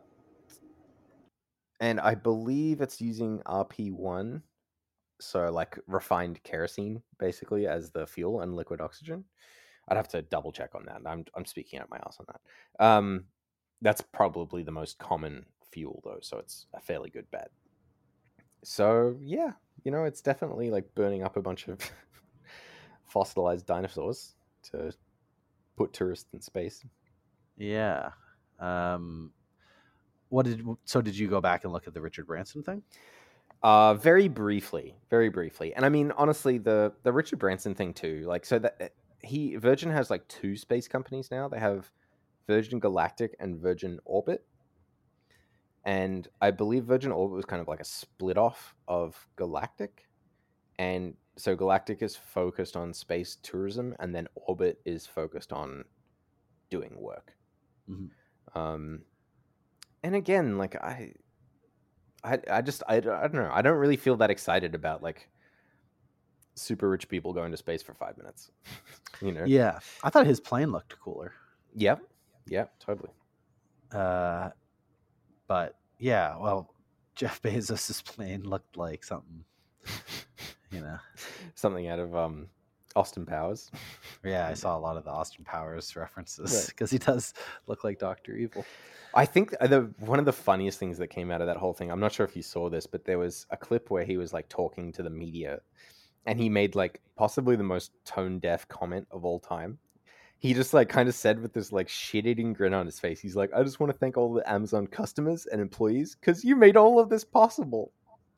and I believe it's using R P one, so like refined kerosene, basically, as the fuel and liquid oxygen. I'd have to double check on that. I'm I'm speaking out my ass on that. Um, that's probably the most common fuel though, so it's a fairly good bet. So yeah, you know, it's definitely like burning up a bunch of fossilized dinosaurs to put tourists in space. Yeah. Um, what did so? Did you go back and look at the Richard Branson thing? Uh, very briefly, very briefly, and I mean honestly, the the Richard Branson thing too. Like, so that he Virgin has like two space companies now. They have Virgin Galactic and Virgin Orbit. And I believe Virgin Orbit was kind of like a split off of Galactic. And so Galactic is focused on space tourism, and then Orbit is focused on doing work. Mm-hmm. Um, and again, like I, I, I just I, I don't know. I don't really feel that excited about like super rich people going to space for five minutes. You know? Yeah, I thought his plane looked cooler. Yeah, yeah, totally. Uh, but yeah, well, Jeff Bezos' plane looked like something, you know, something out of um, Austin Powers. Yeah, I saw a lot of the Austin Powers references because right. he does look like Doctor Evil. I think the one of the funniest things that came out of that whole thing, I'm not sure if you saw this, but there was a clip where he was like talking to the media, and he made like possibly the most tone deaf comment of all time. He just like kind of said with this like shit-eating grin on his face, he's like, I just want to thank all the Amazon customers and employees because you made all of this possible.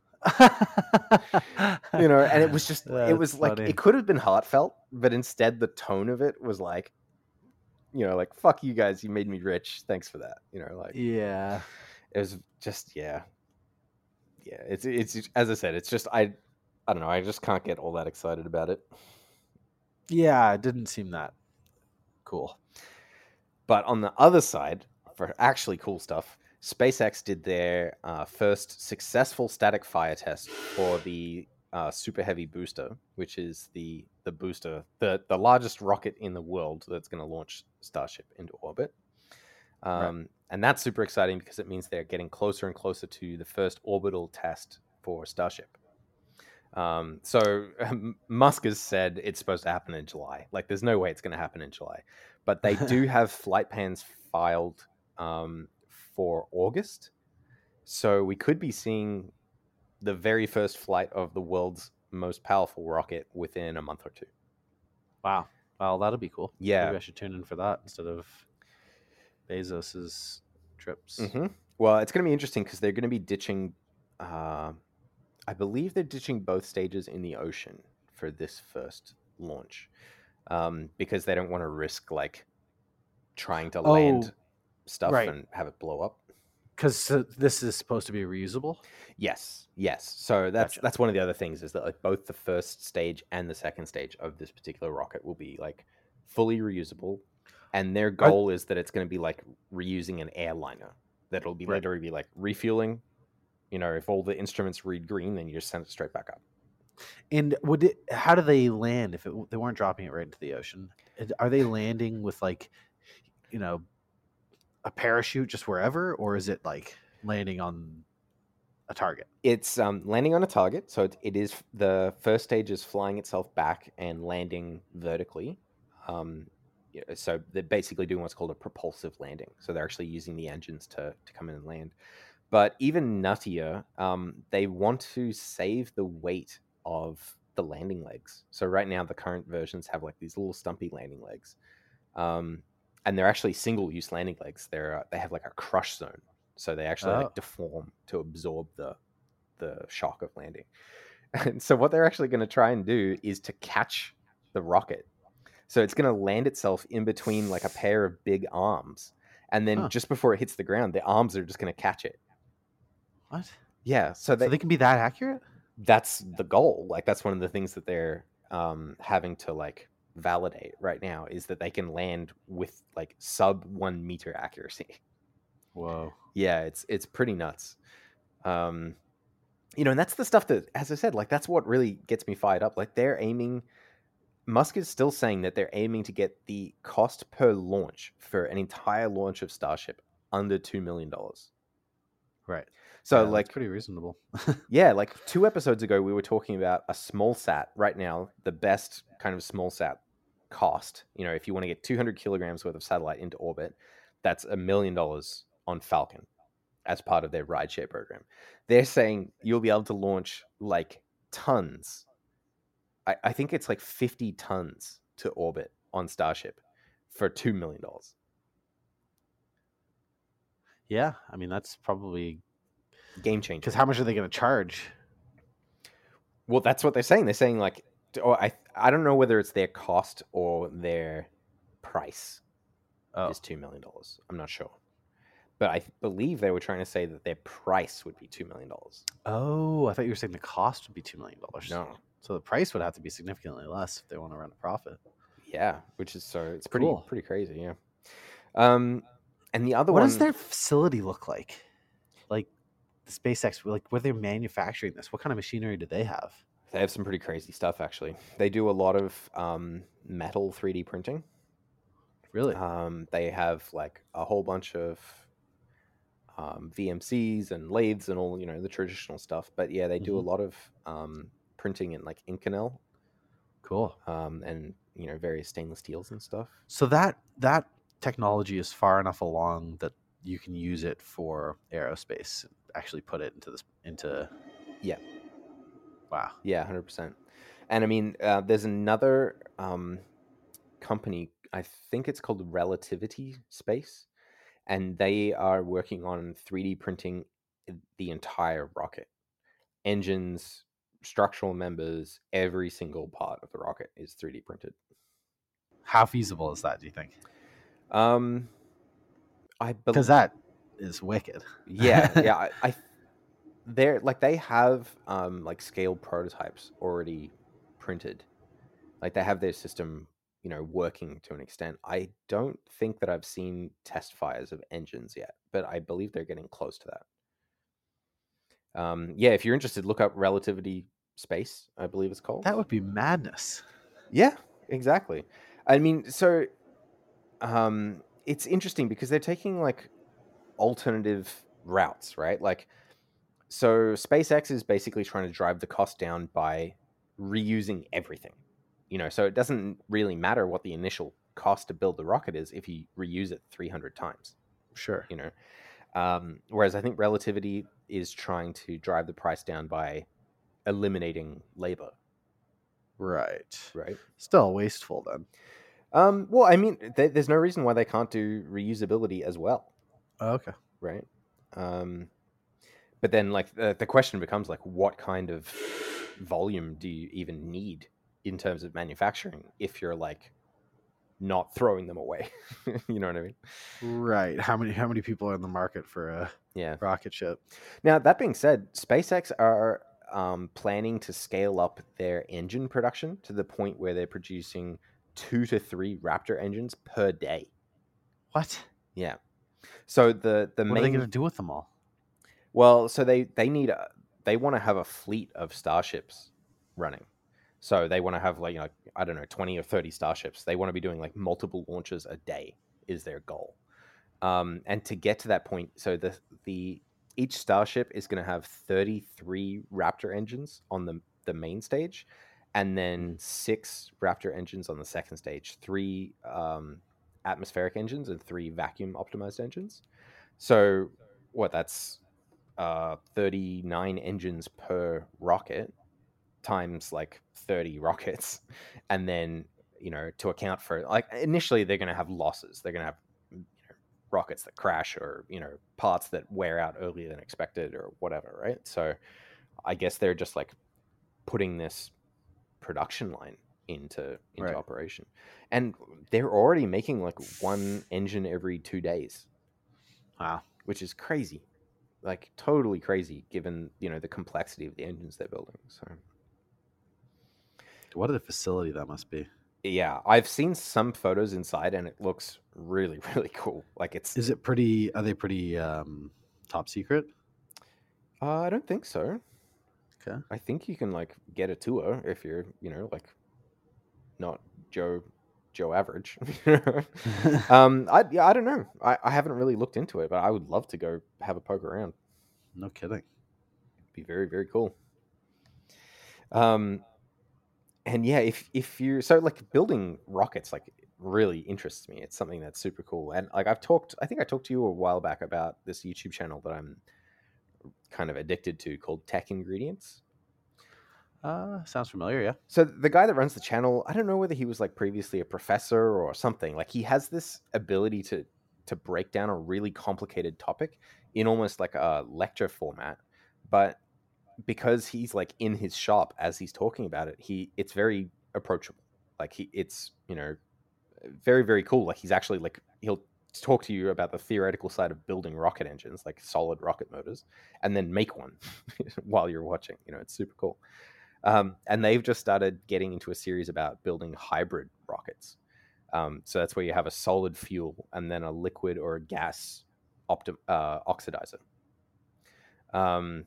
You know, and it was just, That's it was funny. Like, it could have been heartfelt, but instead the tone of it was like, you know, like, fuck you guys, you made me rich. Thanks for that. You know, like, yeah, it was just, yeah. Yeah. It's, it's, as I said, it's just, I, I don't know. I just can't get all that excited about it. Yeah. It didn't seem that cool. But on the other side, for actually cool stuff, SpaceX did their uh, first successful static fire test for the uh, Super Heavy booster, which is the the booster, the, the largest rocket in the world that's going to launch Starship into orbit. Um, right. And that's super exciting because it means they're getting closer and closer to the first orbital test for Starship. Um, so um, Musk has said it's supposed to happen in July. Like, there's no way it's going to happen in July. But they do have flight plans filed um, for August. So we could be seeing the very first flight of the world's most powerful rocket within a month or two. Wow. Well, that'll be cool. Yeah. Maybe I should tune in for that instead of Bezos's trips. Mm-hmm. Well, it's going to be interesting because they're going to be ditching... Uh, I believe they're ditching both stages in the ocean for this first launch. Um, because they don't want to risk like trying to oh, land stuff right. and have it blow up. Because uh, this is supposed to be reusable. Yes, yes. So that's Gotcha. that's one of the other things is that like both the first stage and the second stage of this particular rocket will be like fully reusable, and their goal Are... is that it's going to be like reusing an airliner. That'll be right. literally be like refueling. You know, if all the instruments read green, then you just send it straight back up. And would it? How do they land if it, they weren't dropping it right into the ocean? Are they landing with like, you know, a parachute just wherever, or is it like landing on a target? It's um, landing on a target. So it, it is the first stage is flying itself back and landing vertically. Um, so they're basically doing what's called a propulsive landing. So they're actually using the engines to to come in and land. But even nuttier, um, they want to save the weight of the landing legs. So right now, the current versions have like these little stumpy landing legs, um, and they're actually single-use landing legs. They're uh, they have like a crush zone, so they actually oh. like deform to absorb the the shock of landing. And so what they're actually going to try and do is to catch the rocket. So it's going to land itself in between like a pair of big arms, and then huh. just before it hits the ground, the arms are just going to catch it. What? Yeah, so they, so they can be that accurate? That's the goal. Like, that's one of the things that they're um, having to, like, validate right now is that they can land with, like, sub one meter accuracy. Whoa. Yeah, it's it's pretty nuts. Um, you know, and that's the stuff that, as I said, like, that's what really gets me fired up. Like, they're aiming Musk is still saying that they're aiming to get the cost per launch for an entire launch of Starship under two million dollars. Right. So, Yeah, like, that's pretty reasonable. yeah, like two episodes ago, we were talking about a small sat. Right now, the best kind of small sat cost, you know, if you want to get two hundred kilograms worth of satellite into orbit, that's a million dollars on Falcon as part of their rideshare program. They're saying you'll be able to launch like tons. I, I think it's like fifty tons to orbit on Starship for two million dollars. Yeah, I mean that's probably Game changer. because how much are they going to charge? Well, that's what they're saying. They're saying like, or I I don't know whether it's their cost or their price Oh, is two million dollars. I'm not sure, but I believe they were trying to say that their price would be two million dollars. oh, I thought you were saying the cost would be two million dollars. No, So the price would have to be significantly less if they want to run a profit. yeah, which is so it's pretty Cool. pretty crazy. Yeah. Um, and the other What one, does their facility look like? Like the SpaceX, like where they're manufacturing this? What kind of machinery do they have? they have some pretty crazy stuff actually. They do a lot of um, metal three D printing. Really? Um, they have like a whole bunch of um, V M Cs and lathes and all, you know, the traditional stuff. But yeah, they do a Mhm. lot of um, printing in like Inconel Cool. um, and, you know, various stainless steels and stuff. So that that technology is far enough along that you can use it for aerospace. Actually, put it into this into. Yeah. Wow. Yeah, one hundred percent. And I mean, uh, there's another um, company, I think it's called Relativity Space, and they are working on three D printing the entire rocket. Engines, structural members, every single part of the rocket is three D printed. How feasible is that? Do you think? Um, I Because believe, that is wicked. yeah, yeah, I, I they're like they have um like scale prototypes already printed. Like they have their system, you know, working to an extent. I don't think that I've seen test fires of engines yet, but I believe they're getting close to that. Um, yeah, if you're interested, look up Relativity Space, I believe it's called. That would be madness. Yeah, exactly. I mean, so um, it's interesting because they're taking like alternative routes, right? Like, so SpaceX is basically trying to drive the cost down by reusing everything. You know, so it doesn't really matter what the initial cost to build the rocket is if you reuse it three hundred times. Sure. You know, um, whereas I think Relativity is trying to drive the price down by eliminating labor. Right. Right. Still wasteful then. Um, well, I mean, th- there's no reason why they can't do reusability as well, Oh, okay. right? Um, but then, like, the, the question becomes, like, what kind of volume do you even need in terms of manufacturing if you're, like, not throwing them away? You know what I mean? Right. How many how many people are in the market for a Yeah. rocket ship? Now, that being said, SpaceX are um, planning to scale up their engine production to the point where they're producing two to three Raptor engines per day. What? Yeah. So the the What main are they going to do with them all? well, so they they need a they want to have a fleet of starships running. So they want to have like, you know, I don't know, twenty or thirty starships. They want to be doing like multiple launches a day is their goal. Um, and to get to that point, so the the each starship is going to have thirty-three Raptor engines on the the main stage, and then six Raptor engines on the second stage, three um, atmospheric engines and three vacuum optimized engines. So what that's uh, thirty-nine engines per rocket times like thirty rockets, and then, you know, to account for, like, initially they're going to have losses. They're going to have, you know, rockets that crash, or, you know, parts that wear out earlier than expected or whatever, right? So I guess they're just like putting this production line into into Right. operation, and they're already making like one engine every two days, Wow. which is crazy, like totally crazy given, you know, the complexity of the engines they're building. So What a facility that must be. yeah, I've seen some photos inside and it looks really, really cool. Like it's Is it pretty? Are they pretty um, top secret? uh, I don't think so. Okay. I think you can like get a tour if you're, you know, like not Joe Joe Average. um, I yeah, I don't know. I, I haven't really looked into it, but I would love to go have a poke around. No kidding. Be very very cool. Um, and yeah, if if you so like building rockets like really interests me. It's something that's super cool. And like I've talked, I think I talked to you a while back about this YouTube channel that I'm kind of addicted to called Tech Ingredients. Uh, sounds familiar, yeah. So the guy that runs the channel, I don't know whether he was like previously a professor or something. Like he has this ability to to break down a really complicated topic in almost like a lecture format, but because he's like in his shop as he's talking about it, he it's very approachable. Like he it's, you know, very very cool. Like he's actually like he'll talk to you about the theoretical side of building rocket engines, like solid rocket motors, and then make one while you're watching. You know, it's super cool. Um, and they've just started getting into a series about building hybrid rockets. Um, so that's where you have a solid fuel and then a liquid or a gas optim- uh, oxidizer. Um,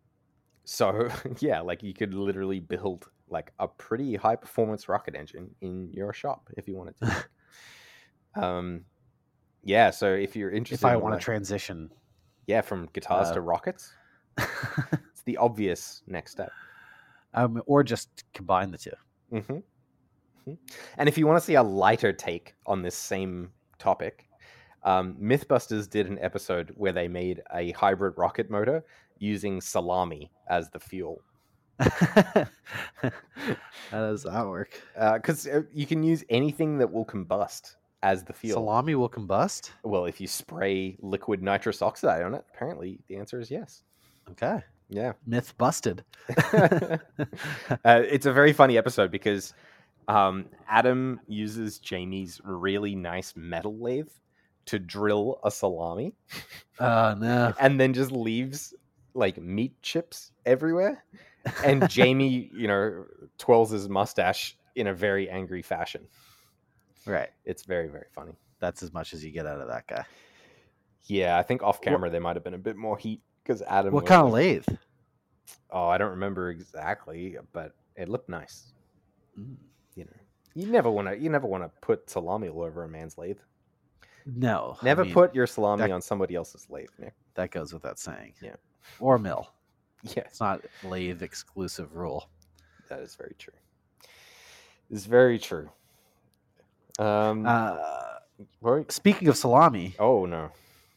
so yeah, like you could literally build like a pretty high performance rocket engine in your shop if you wanted to. um, yeah. So if you're interested, If I in want to like, transition, yeah, from guitars uh, to rockets, it's the obvious next step. um, or just combine the two. Mm-hmm. Mm-hmm. And if you want to see a lighter take on this same topic, um, Mythbusters did an episode where they made a hybrid rocket motor using salami as the fuel. How does that work? Because uh, you can use anything that will combust as the fuel. Salami will combust? Well, if you spray liquid nitrous oxide on it, apparently the answer is yes. Okay. Yeah. Myth busted. uh, it's a very funny episode because um, Adam uses Jamie's really nice metal lathe to drill a salami. Oh, no. And then just leaves like meat chips everywhere. And Jamie, you know, twirls his mustache in a very angry fashion. Right. It's very, very funny. That's as much as you get out of that guy. Yeah, I think off camera there might have been a bit more heat because Adam. What was kind of like, lathe? Oh, I don't remember exactly, but it looked nice. Mm. You know, you never want to. You never want to put salami all over a man's lathe. No. Never I mean, put your salami that- on somebody else's lathe, Nick. That goes without saying. Yeah. Or mill. Yeah, It's not lathe exclusive rule. that is very true. It's very true. Um. Uh, right. speaking of salami, Oh no.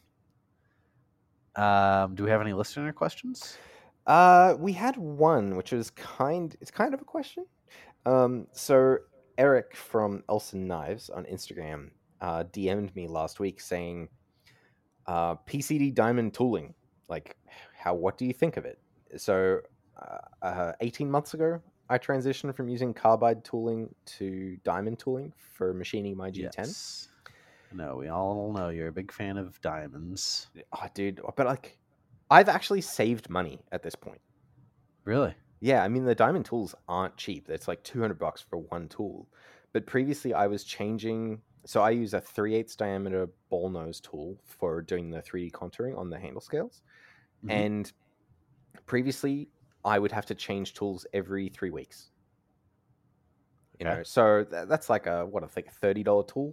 um, do we have any listener questions? Uh, we had one, which was kind. It's kind of a question. Um, so Eric from Elson Knives on Instagram uh, D M'd me last week saying, uh, "P C D diamond tooling. Like, how? What do you think of it?" So, uh, uh, eighteen months ago, I transitioned from using carbide tooling to diamond tooling for machining my G ten. Yes. No, we all know you're a big fan of diamonds. Oh, dude, but like, I've actually saved money at this point. Really? Yeah, I mean the diamond tools aren't cheap. It's like two hundred bucks for one tool. But previously I was changing, so I use a three eighths diameter ball nose tool for doing the three D contouring on the handle scales. Mhm. And previously I would have to change tools every three weeks. You Okay. know, so th- that's like a what I think a thirty dollar tool.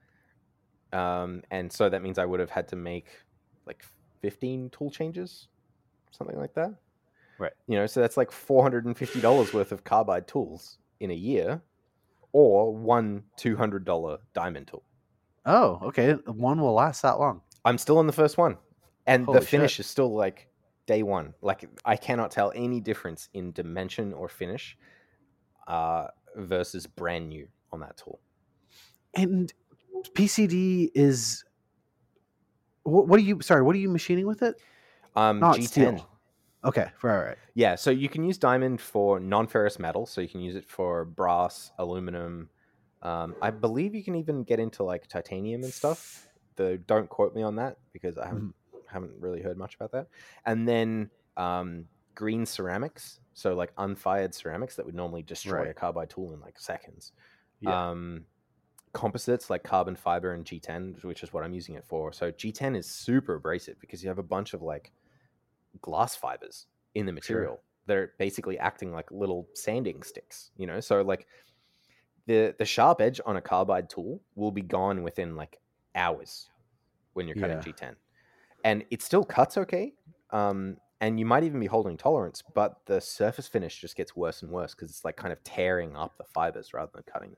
Um, and so that means I would have had to make like fifteen tool changes, something like that. Right. You know, so that's like four hundred fifty dollars worth of carbide tools in a year, or one two hundred dollars diamond tool. Oh, okay. One will last that long. I'm still on the first one, and Holy the finish shit. is still like day one. Like I cannot tell any difference in dimension or finish uh, versus brand new on that tool. And P C D is what, what are you? Sorry, what are you machining with it? Um, Not G ten. steel. Okay, right, right. Yeah, so you can use diamond for non-ferrous metal, so you can use it for brass, aluminum. Um, I believe you can even get into like titanium and stuff. Though don't quote me on that because I haven't haven't really heard much about that. And then um, green ceramics, so like unfired ceramics that would normally destroy Right. a carbide tool in like seconds. Yeah. Um, composites like carbon fiber and G ten, which is what I'm using it for. So G ten is super abrasive because you have a bunch of like glass fibers in the material. They're basically acting like little sanding sticks, you know? So like the the sharp edge on a carbide tool will be gone within like hours when you're cutting Yeah. G ten, and it still cuts okay. Um, and you might even be holding tolerance, but the surface finish just gets worse and worse because it's like kind of tearing up the fibers rather than cutting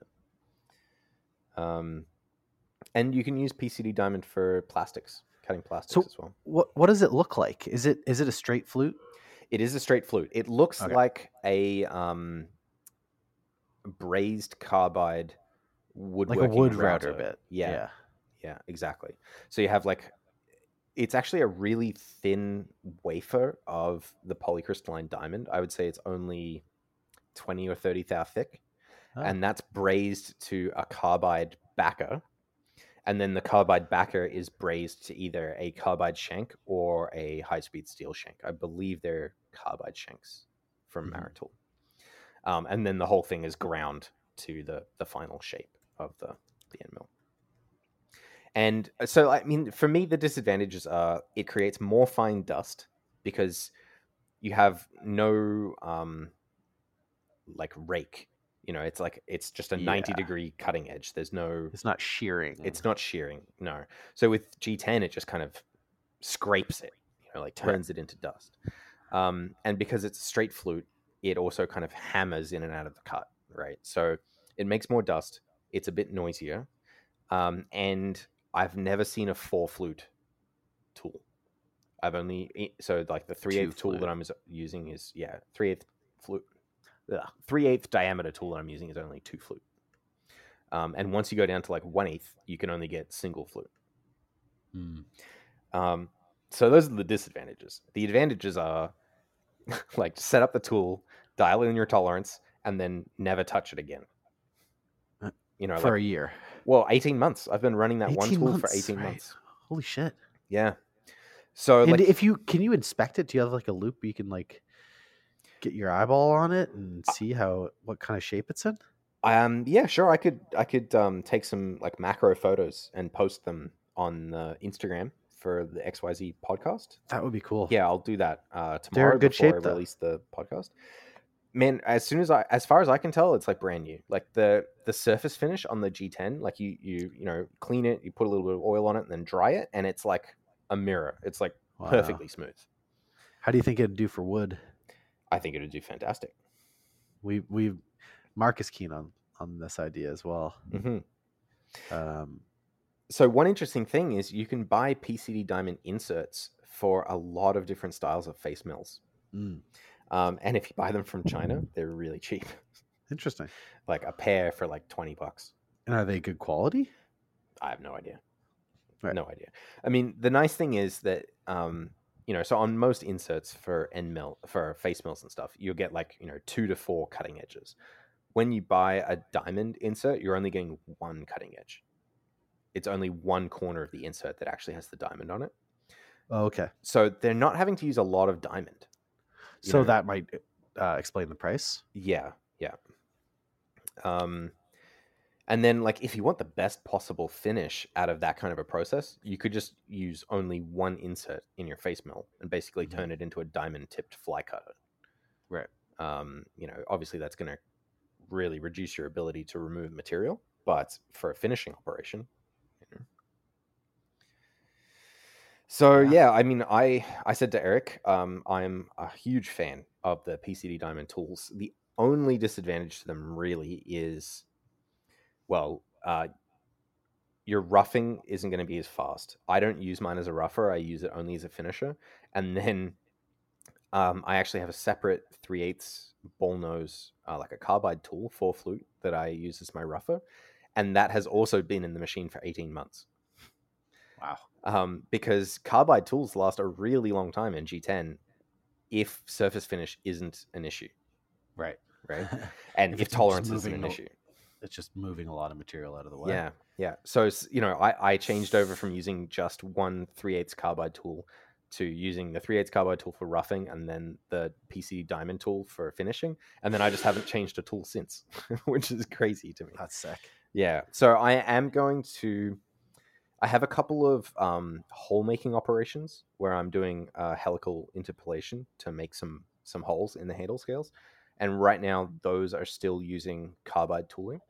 them. Um, and you can use P C D diamond for plastics, cutting plastics So as well. what what does it look like? Is it is it a straight flute? It is a straight flute. It looks Okay. like a um, brazed carbide woodworking Like a wood router. router bit. Yeah, Yeah. yeah, exactly. So you have like, it's actually a really thin wafer of the polycrystalline diamond. I would say it's only twenty or thirty thou thick. Oh. And that's brazed to a carbide backer. And then the carbide backer is brazed to either a carbide shank or a high-speed steel shank. I believe they're carbide shanks from Mhm. Maritul. Um, and then the whole thing is ground to the, the final shape of the, the end mill. And so, I mean, for me, the disadvantages are it creates more fine dust because you have no um, like rake. You know, it's like it's just a ninety Yeah. degree cutting edge. There's no, It's not shearing. it's not shearing. No. So with G ten, it just kind of scrapes it, you know, like turns it into dust. Um, and because it's a straight flute, it also kind of hammers in and out of the cut, right? So it makes more dust. It's a bit noisier. Um, and I've never seen a four flute tool. I've only, so like the three eighth tool flute. that I'm using is, yeah, three eighth flute. three eighth diameter tool that I'm using is only two flute. Um, and once you go down to like one eighth, you can only get single flute. Mm. Um, so those are the disadvantages. The advantages are like set up the tool, dial in your tolerance, and then never touch it again. You know, for like, a year. Well, eighteen months. I've been running that one tool months, for eighteen right. months. Holy shit. Yeah. So and like, if you can you inspect it? Do you have like a loop you can like get your eyeball on it and see how what kind of shape it's in? Um, yeah, sure. I could I could um, take some like macro photos and post them on uh, Instagram for the X Y Z podcast. That would be cool. Yeah, I'll do that uh, tomorrow They're in good before shape, I though. release the podcast. Man, as soon as I, as far as I can tell, it's like brand new. Like the the surface finish on the G ten, like you you you know clean it, you put a little bit of oil on it, and then dry it, and it's like a mirror. It's like Wow. perfectly smooth. How do you think it'd do for wood? I think it would do fantastic. We we Mark is keen on on this idea as well. Mm-hmm. Um, so one interesting thing is you can buy P C D diamond inserts for a lot of different styles of face mills. mm, Um, and if you buy them from China, they're really cheap. interesting. Like a pair for like twenty bucks. And are they good quality? I have no idea. Right. No idea. I mean, the nice thing is that, um, you know, so on most inserts for end mill, for face mills and stuff, you'll get like, you know, two to four cutting edges. When you buy a diamond insert, you're only getting one cutting edge. It's only one corner of the insert that actually has the diamond on it. Oh, okay. So they're not having to use a lot of diamond. So know? that might uh, explain the price. Yeah, yeah. Um, and then, like, if you want the best possible finish out of that kind of a process, you could just use only one insert in your face mill and basically Mhm. turn it into a diamond-tipped fly cutter. Right. Um, you know, obviously that's going to really reduce your ability to remove material, but for a finishing operation, you know. So Yeah. yeah, I mean, I I said to Eric, um, I'm a huge fan of the P C D diamond tools. The only disadvantage to them really is, well, uh, your roughing isn't going to be as fast. I don't use mine as a rougher. I use it only as a finisher. And then um, I actually have a separate three eighths ball nose, uh, like a carbide tool, four flute, that I use as my rougher. And that has also been in the machine for eighteen months. Wow. Um, because carbide tools last a really long time in G ten if surface finish isn't an issue. Right. Right. And If if it's just tolerance isn't moving an the- issue. It's just moving a lot of material out of the way. Yeah, yeah. So, s- you know, I, I changed over from using just one three eighths carbide tool to using the three eighths carbide tool for roughing and then the P C D diamond tool for finishing. And then I just haven't changed a tool since, which is crazy to me. That's sick. Yeah. So I am going to, I have a couple of um, hole making operations where I'm doing uh, helical interpolation to make some, some holes in the handle scales. And right now, those are still using carbide tooling.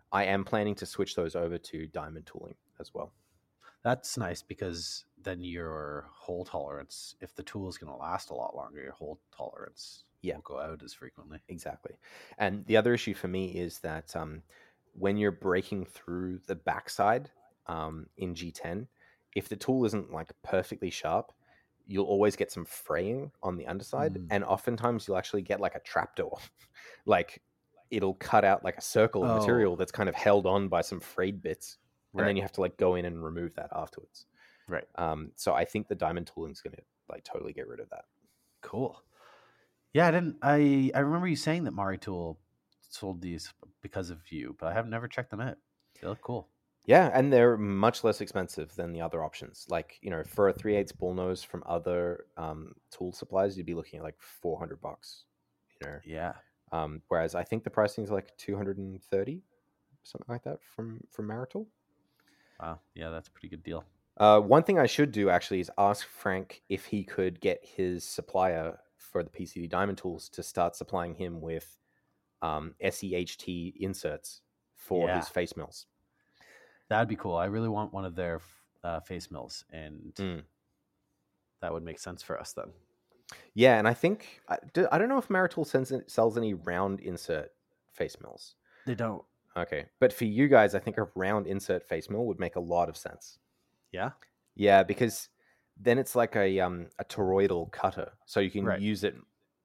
I am planning to switch those over to diamond tooling as well. That's nice because then your hole tolerance, if the tool is going to last a lot longer, your hole tolerance Yeah. won't go out as frequently. Exactly. And the other issue for me is that um, when you're breaking through the backside um, in G ten, if the tool isn't like perfectly sharp, you'll always get some fraying on the underside. Mm. And oftentimes you'll actually get like a trapdoor. Like it'll cut out like a circle of Oh. material that's kind of held on by some frayed bits. And Right. then you have to like go in and remove that afterwards. Right. Um, so I think the diamond tooling is going to like totally get rid of that. Cool. Yeah, I didn't. I I remember you saying that Mari Tool sold these because of you, but I have never checked them out. They look cool. Yeah, and they're much less expensive than the other options. Like, you know, for a three eighths bullnose from other um, tool supplies, you'd be looking at like four hundred bucks. You know, Yeah. um, whereas I think the pricing is like two hundred thirty, something like that from from Marital. Wow. Yeah, that's a pretty good deal. Uh, one thing I should do actually is ask Frank if he could get his supplier for the P C D Diamond tools to start supplying him with um, S E H T inserts for Yeah. his face mills. That'd be cool. I really want one of their uh, face mills, and Mm. that would make sense for us then. Yeah, and I think I, do, I don't know if Marital sends, sells any round insert face mills. They don't. Okay, but for you guys, I think a round insert face mill would make a lot of sense. Yeah. Yeah, because then it's like a um a toroidal cutter, so you can Right. use it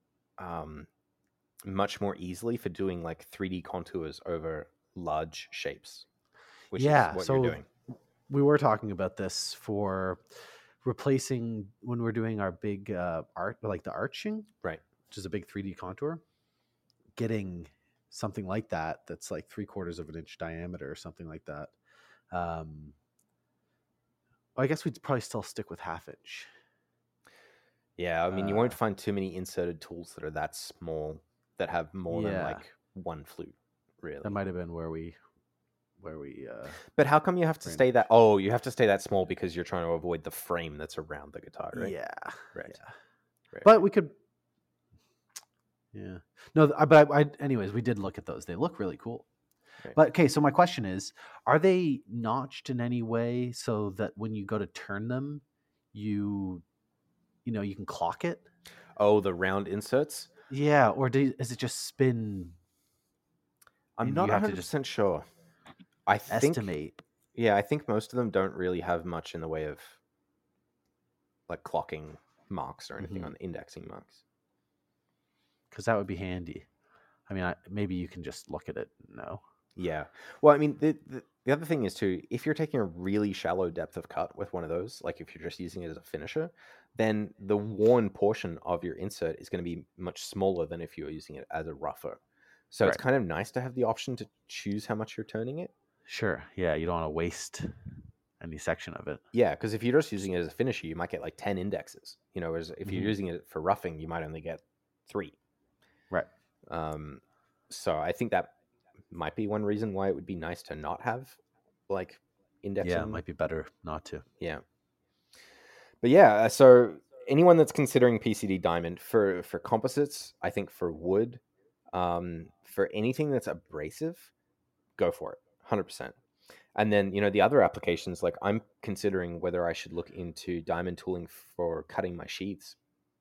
um much more easily for doing like three D contours over large shapes, which Yeah, is what so- you're doing. We were talking about this for replacing when we're doing our big uh, art, like the arching, Right. which is a big three D contour. Getting something like that, that's like three quarters of an inch diameter or something like that. Um, I guess we'd probably still stick with half inch. Yeah, I mean, you won't Uh, find too many inserted tools that are that small that have more than Yeah. like one flute, really. That might have been where we, where we. Uh, But how come you have to Range. stay that? Oh, you have to stay that small because you're trying to avoid the frame that's around the guitar, right? Yeah, Right. yeah. Right. But we could. Yeah. No, th- but I, I, anyways, we did look at those. They look really cool. Right. But okay, so my question is: are they notched in any way so that when you go to turn them, you, you know, you can clock it? Oh, the round inserts. Yeah, or do, is it just spin? I'm And not you have to one hundred just percent sure. I think, Estimate. yeah, I think most of them don't really have much in the way of like clocking marks or anything Mhm. on the indexing marks. Because that would be handy. I mean, I, maybe you can just look at it. No. Yeah. Well, I mean, the, the the other thing is too, if you're taking a really shallow depth of cut with one of those, like if you're just using it as a finisher, then the worn portion of your insert is going to be much smaller than if you're using it as a rougher. So it's Right. kind of nice to have the option to choose how much you're turning it. Sure. Yeah, you don't want to waste any section of it. Yeah, because if you're just using it as a finisher, you might get like ten indexes. You know, whereas if you're Mhm. using it for roughing, you might only get three. Right. Um, so I think that might be one reason why it would be nice to not have like indexing. Yeah, it might be better not to. Yeah. But yeah, uh, so anyone that's considering P C D Diamond for for composites, I think for wood, um, for anything that's abrasive, go for it, one hundred percent. And then, you know, the other applications, like I'm considering whether I should look into diamond tooling for cutting my sheaths.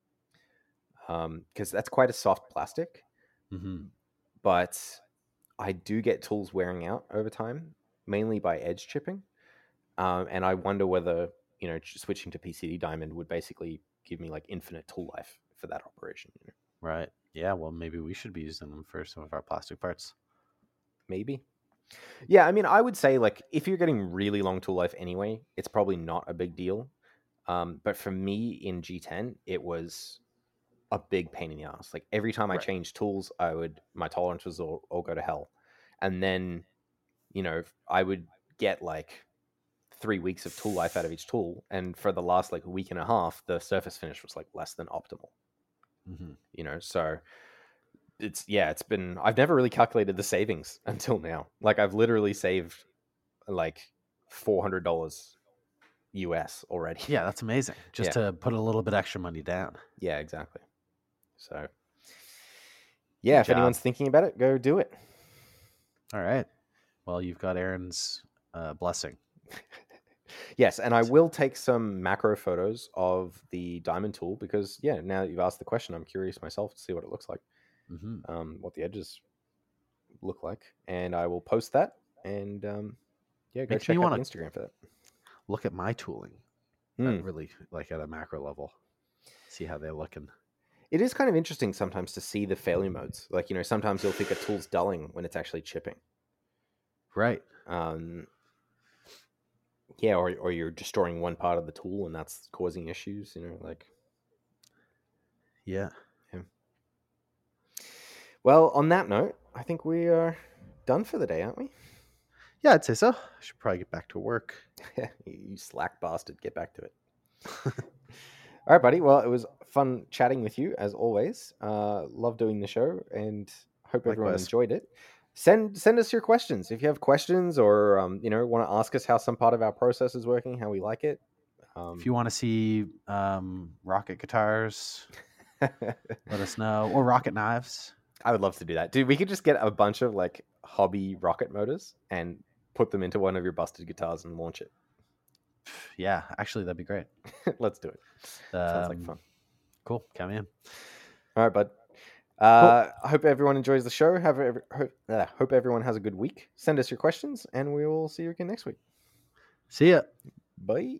Um, because that's quite a soft plastic, Mm-hmm. but I do get tools wearing out over time, mainly by edge chipping. Um, and I wonder whether, you know, ch- switching to P C D Diamond would basically give me like infinite tool life for that operation. You know? Right. Yeah. Well, maybe we should be using them for some of our plastic parts. Maybe. Yeah, I mean, I would say like if you're getting really long tool life anyway, it's probably not a big deal. Um, but for me in G ten, it was a big pain in the ass. Like every time I Right. changed tools, I would my tolerance was all, all go to hell, and then, you know, I would get like three weeks of tool life out of each tool, and for the last like week and a half, the surface finish was like less than optimal. Mm-hmm. You know, so it's yeah, it's been I've never really calculated the savings until now. Like I've literally saved like four hundred dollars U S already. Yeah, that's amazing. Just Yeah. to put a little bit extra money down. Yeah, exactly. So yeah, if job. anyone's thinking about it, go do it. All right. well, you've got Aaron's uh, blessing. Yes, and I will take some macro photos of the diamond tool because, yeah, now that you've asked the question, I'm curious myself to see what it looks like, Mm-hmm. um, what the edges look like, and I will post that. And um, yeah, go Makes check me out wanna the Instagram for that. Look at my tooling, Mm. at really like at a macro level. See how they're looking. It is kind of interesting sometimes to see the failure modes. Like, you know, sometimes you'll think a tool's dulling when it's actually chipping. Right. Um, yeah, or or you're destroying one part of the tool and that's causing issues. You know, like. Yeah. Yeah. Well, on that note, I think we are done for the day, aren't we? Yeah, I'd say so. I should probably get back to work. You slack bastard, get back to it. All right, buddy. Well, it was fun chatting with you as always. Uh, love doing the show, and hope everyone Likewise. enjoyed it. Send send us your questions if you have questions, or um, you know, want to ask us how some part of our process is working, how we like it. Um, If you want to see um, rocket guitars, let us know, or rocket knives. I would love to do that, dude. We could just get a bunch of like hobby rocket motors and put them into one of your busted guitars and launch it. Yeah, actually, that'd be great. Let's do it. Sounds like Um, fun. Cool. Come in. All right, bud. Uh, I hope everyone enjoys the show. Have every, hope, uh, hope everyone has a good week. Send us your questions, and we will see you again next week. See ya. Bye.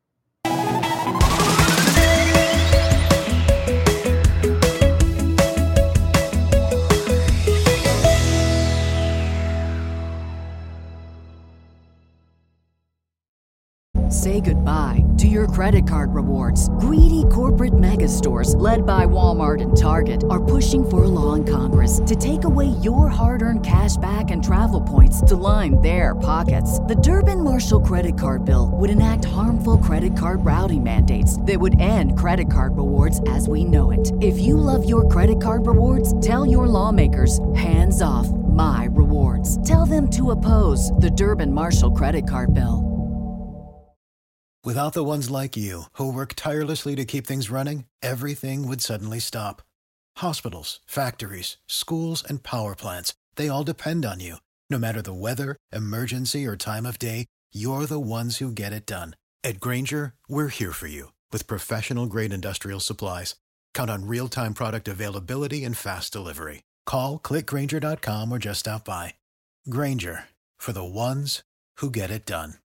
Say goodbye to your credit card rewards. Greedy corporate mega stores, led by Walmart and Target, are pushing for a law in Congress to take away your hard-earned cash back and travel points to line their pockets. The Durbin-Marshall credit card bill would enact harmful credit card routing mandates that would end credit card rewards as we know it. If you love your credit card rewards, tell your lawmakers, hands off my rewards. Tell them to oppose the Durbin-Marshall credit card bill. Without the ones like you, who work tirelessly to keep things running, everything would suddenly stop. Hospitals, factories, schools, and power plants, they all depend on you. No matter the weather, emergency, or time of day, you're the ones who get it done. At Grainger, we're here for you with professional-grade industrial supplies. Count on real-time product availability and fast delivery. Call, click Grainger dot com, or just stop by. Grainger, for the ones who get it done.